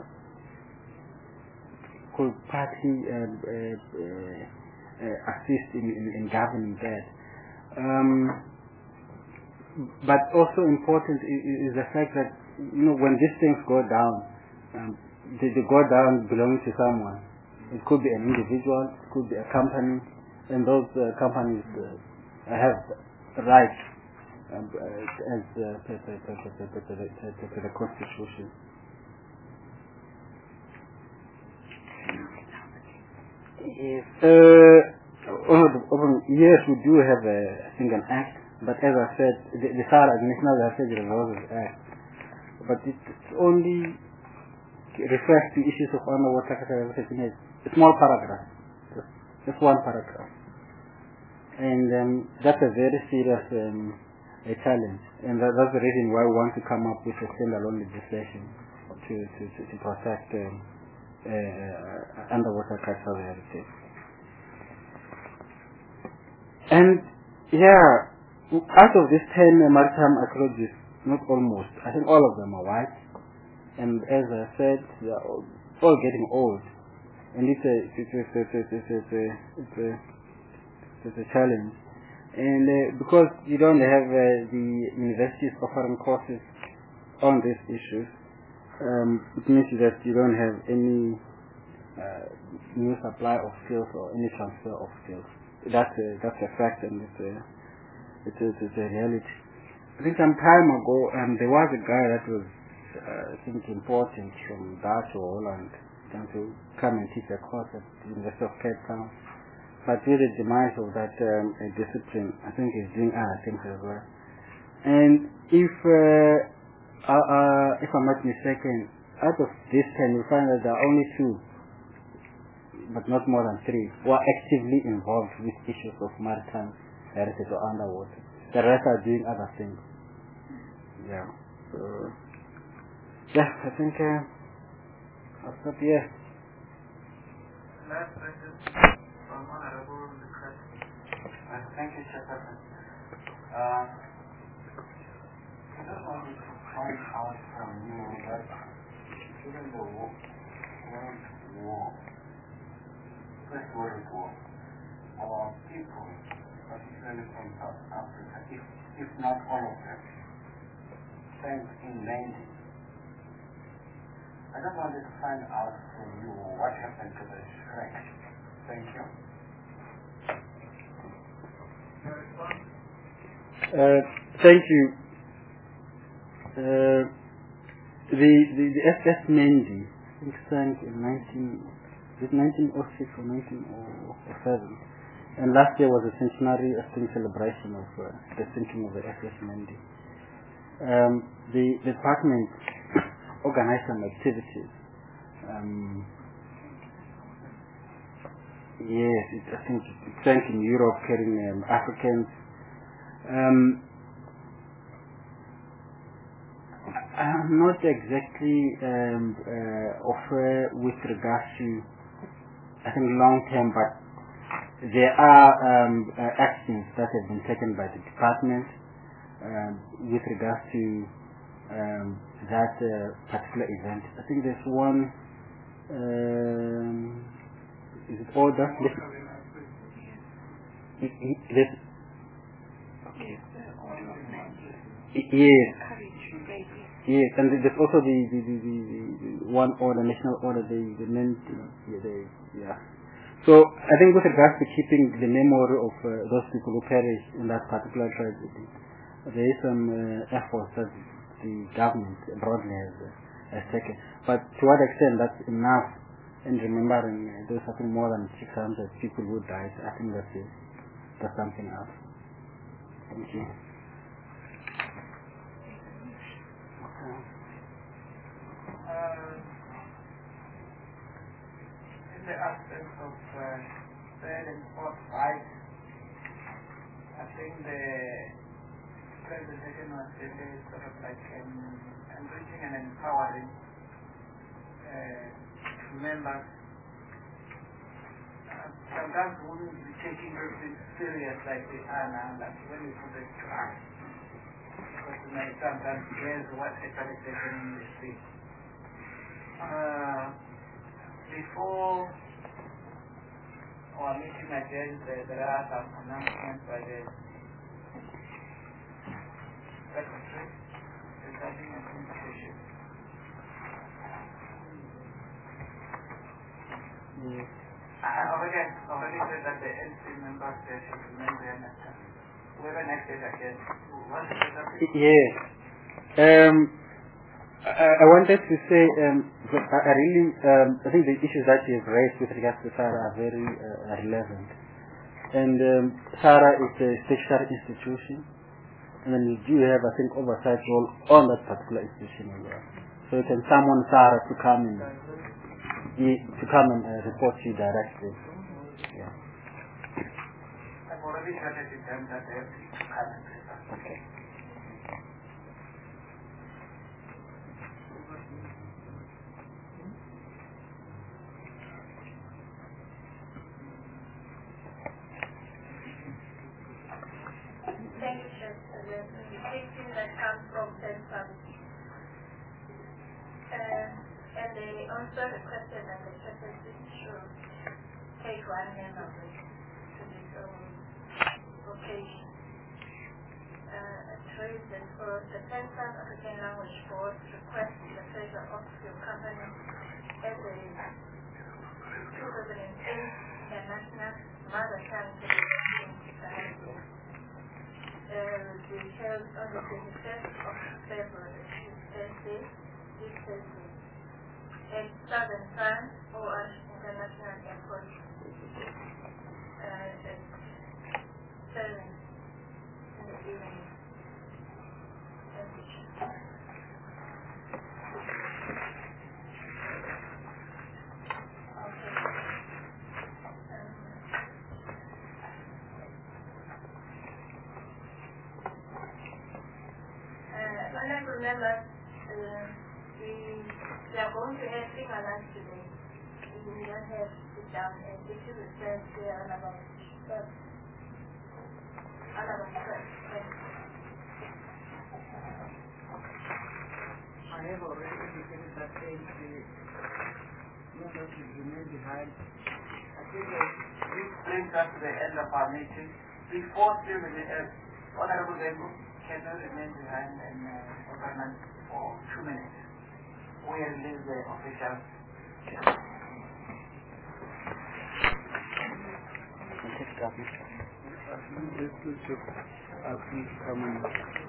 could partly uh, uh, uh, Uh, assist in, in, in governing that. Um, but also important is, is the fact that, you know, when these things go down, um, they, they go down belonging to someone. It could be an individual, it could be a company, and those uh, companies uh, have rights um, uh, as uh, to, to, to, to, to, to, to, to the Constitution. Yes, uh, yes, we do have a, I think, an act, but as I said, the, the SARA, the National Heritage Resources Act, but it only refers to issues of underwater heritage in a small paragraph, just, just one paragraph, and um, that's a very serious um, a challenge, and that, that's the reason why we want to come up with a standalone legislation to to to, to protect. Um, Uh, uh, underwater cultural heritage. And yeah, out of these ten uh, maritime archaeologists, not almost, I think all of them are white, and as I said, they are all, all getting old, and it's a it's a it's a it's a, it's a, it's a, it's a challenge. And uh, because you don't have uh, the universities offering courses on these issues, Um, it means that you don't have any uh, new supply of skills or any transfer of skills. That's a, that's a fact, and it's a, it's a, it's a reality. I think some time ago, um, there was a guy that was, uh, I think, important from Dutch or Holland, to come and teach a course at the University of Cape Town. But with the demise of that um, discipline, I think he's doing other things as well. And if uh, Uh, uh, if I'm not mistaken, out of these ten, you find that there are only two but not more than three, who are actively involved with issues of maritime heritage or underwater. The rest are doing other things. Yeah. So, yeah, I think uh, I'll stop here. Last question from Honorable Lucas. Uh, thank you, Chairperson. Uh, I just wanted to find out from you that during the war, World War, First World War, our people, particularly from South Africa, if, if not all of them, spent in landing. I just wanted to find out from you what happened to the Shrek. Thank you. Uh, thank you. Uh, the, the the S S Mendy, I think, sank in nineteen nineteen oh six or nineteen oh seven, and last year was a centenary, I think, celebration of uh, the sinking of the S S Mendy. Um, the, the department organized some activities. Um, yes, it, I think it sank in Europe, carrying um, Africans. Um, I'm not exactly um, uh, offer with regards to, I think, long term, but there are um, uh, actions that have been taken by the department um, with regards to um, that uh, particular event. I think there's one. Um, is it order? It, it, this, okay. Yes. Yes, and there's also the the, the, the, the one order, national order, the the men, yeah, the, yeah. So I think with regards to keeping the memory of uh, those people who perished in that particular tragedy, there is some uh, efforts that the government broadly has, uh, has taken. But to what extent that's enough in remembering uh, there's I think more than six hundred people who died, I think that's uh, that's something else. Thank you. Uh, in the absence of uh, third and fourth right, I think the presentation was really sort of like um, enriching and empowering uh, members. Uh, sometimes we wouldn't be taking those things serious like we are now, like when we put it to us. Because you may sometimes guess what actually is happening in the street. Uh, before our meeting again, there, there are some announcements by the Secretary regarding administration. Yes. I already, already said that the N C members should remain there next time. Whoever next is again. What is the Yes. Um, I, I wanted to say, um, I, I really, um, I think the issues that you've raised with regards to SARA are very uh, relevant. And um, SARA is a statutory institution, and then you do have, I think, oversight role on that particular institution as well. So you can summon SARA to come and to come and uh, report to you directly. Yeah. I've already started in terms that they have to come. Okay. Thank you, Chef. The communication that comes from Central. Uh, and they also requested that the Secretary should take one member to this occasion. Uh, it reads that for the Central African Language Board request the pleasure of your company as a two thousand eight International Mother Tongue Celebration Society. Uh, will be held on the twenty-first of February, Thursday, this Thursday, at Southern Sun or International Airport, uh, at seven in the evening. Thank you. Okay. members, uh, we, we are going to have finger lunch today. We don't have to sit down and this is the first year on about twelve. On about twelve. I have already indicated that the members will remain behind. I think this brings us to the end of our meeting. Before three minutes, Honorable Zegu, can you remain behind and uh, government for two minutes? We will leave the officials. This is just, uh, please come and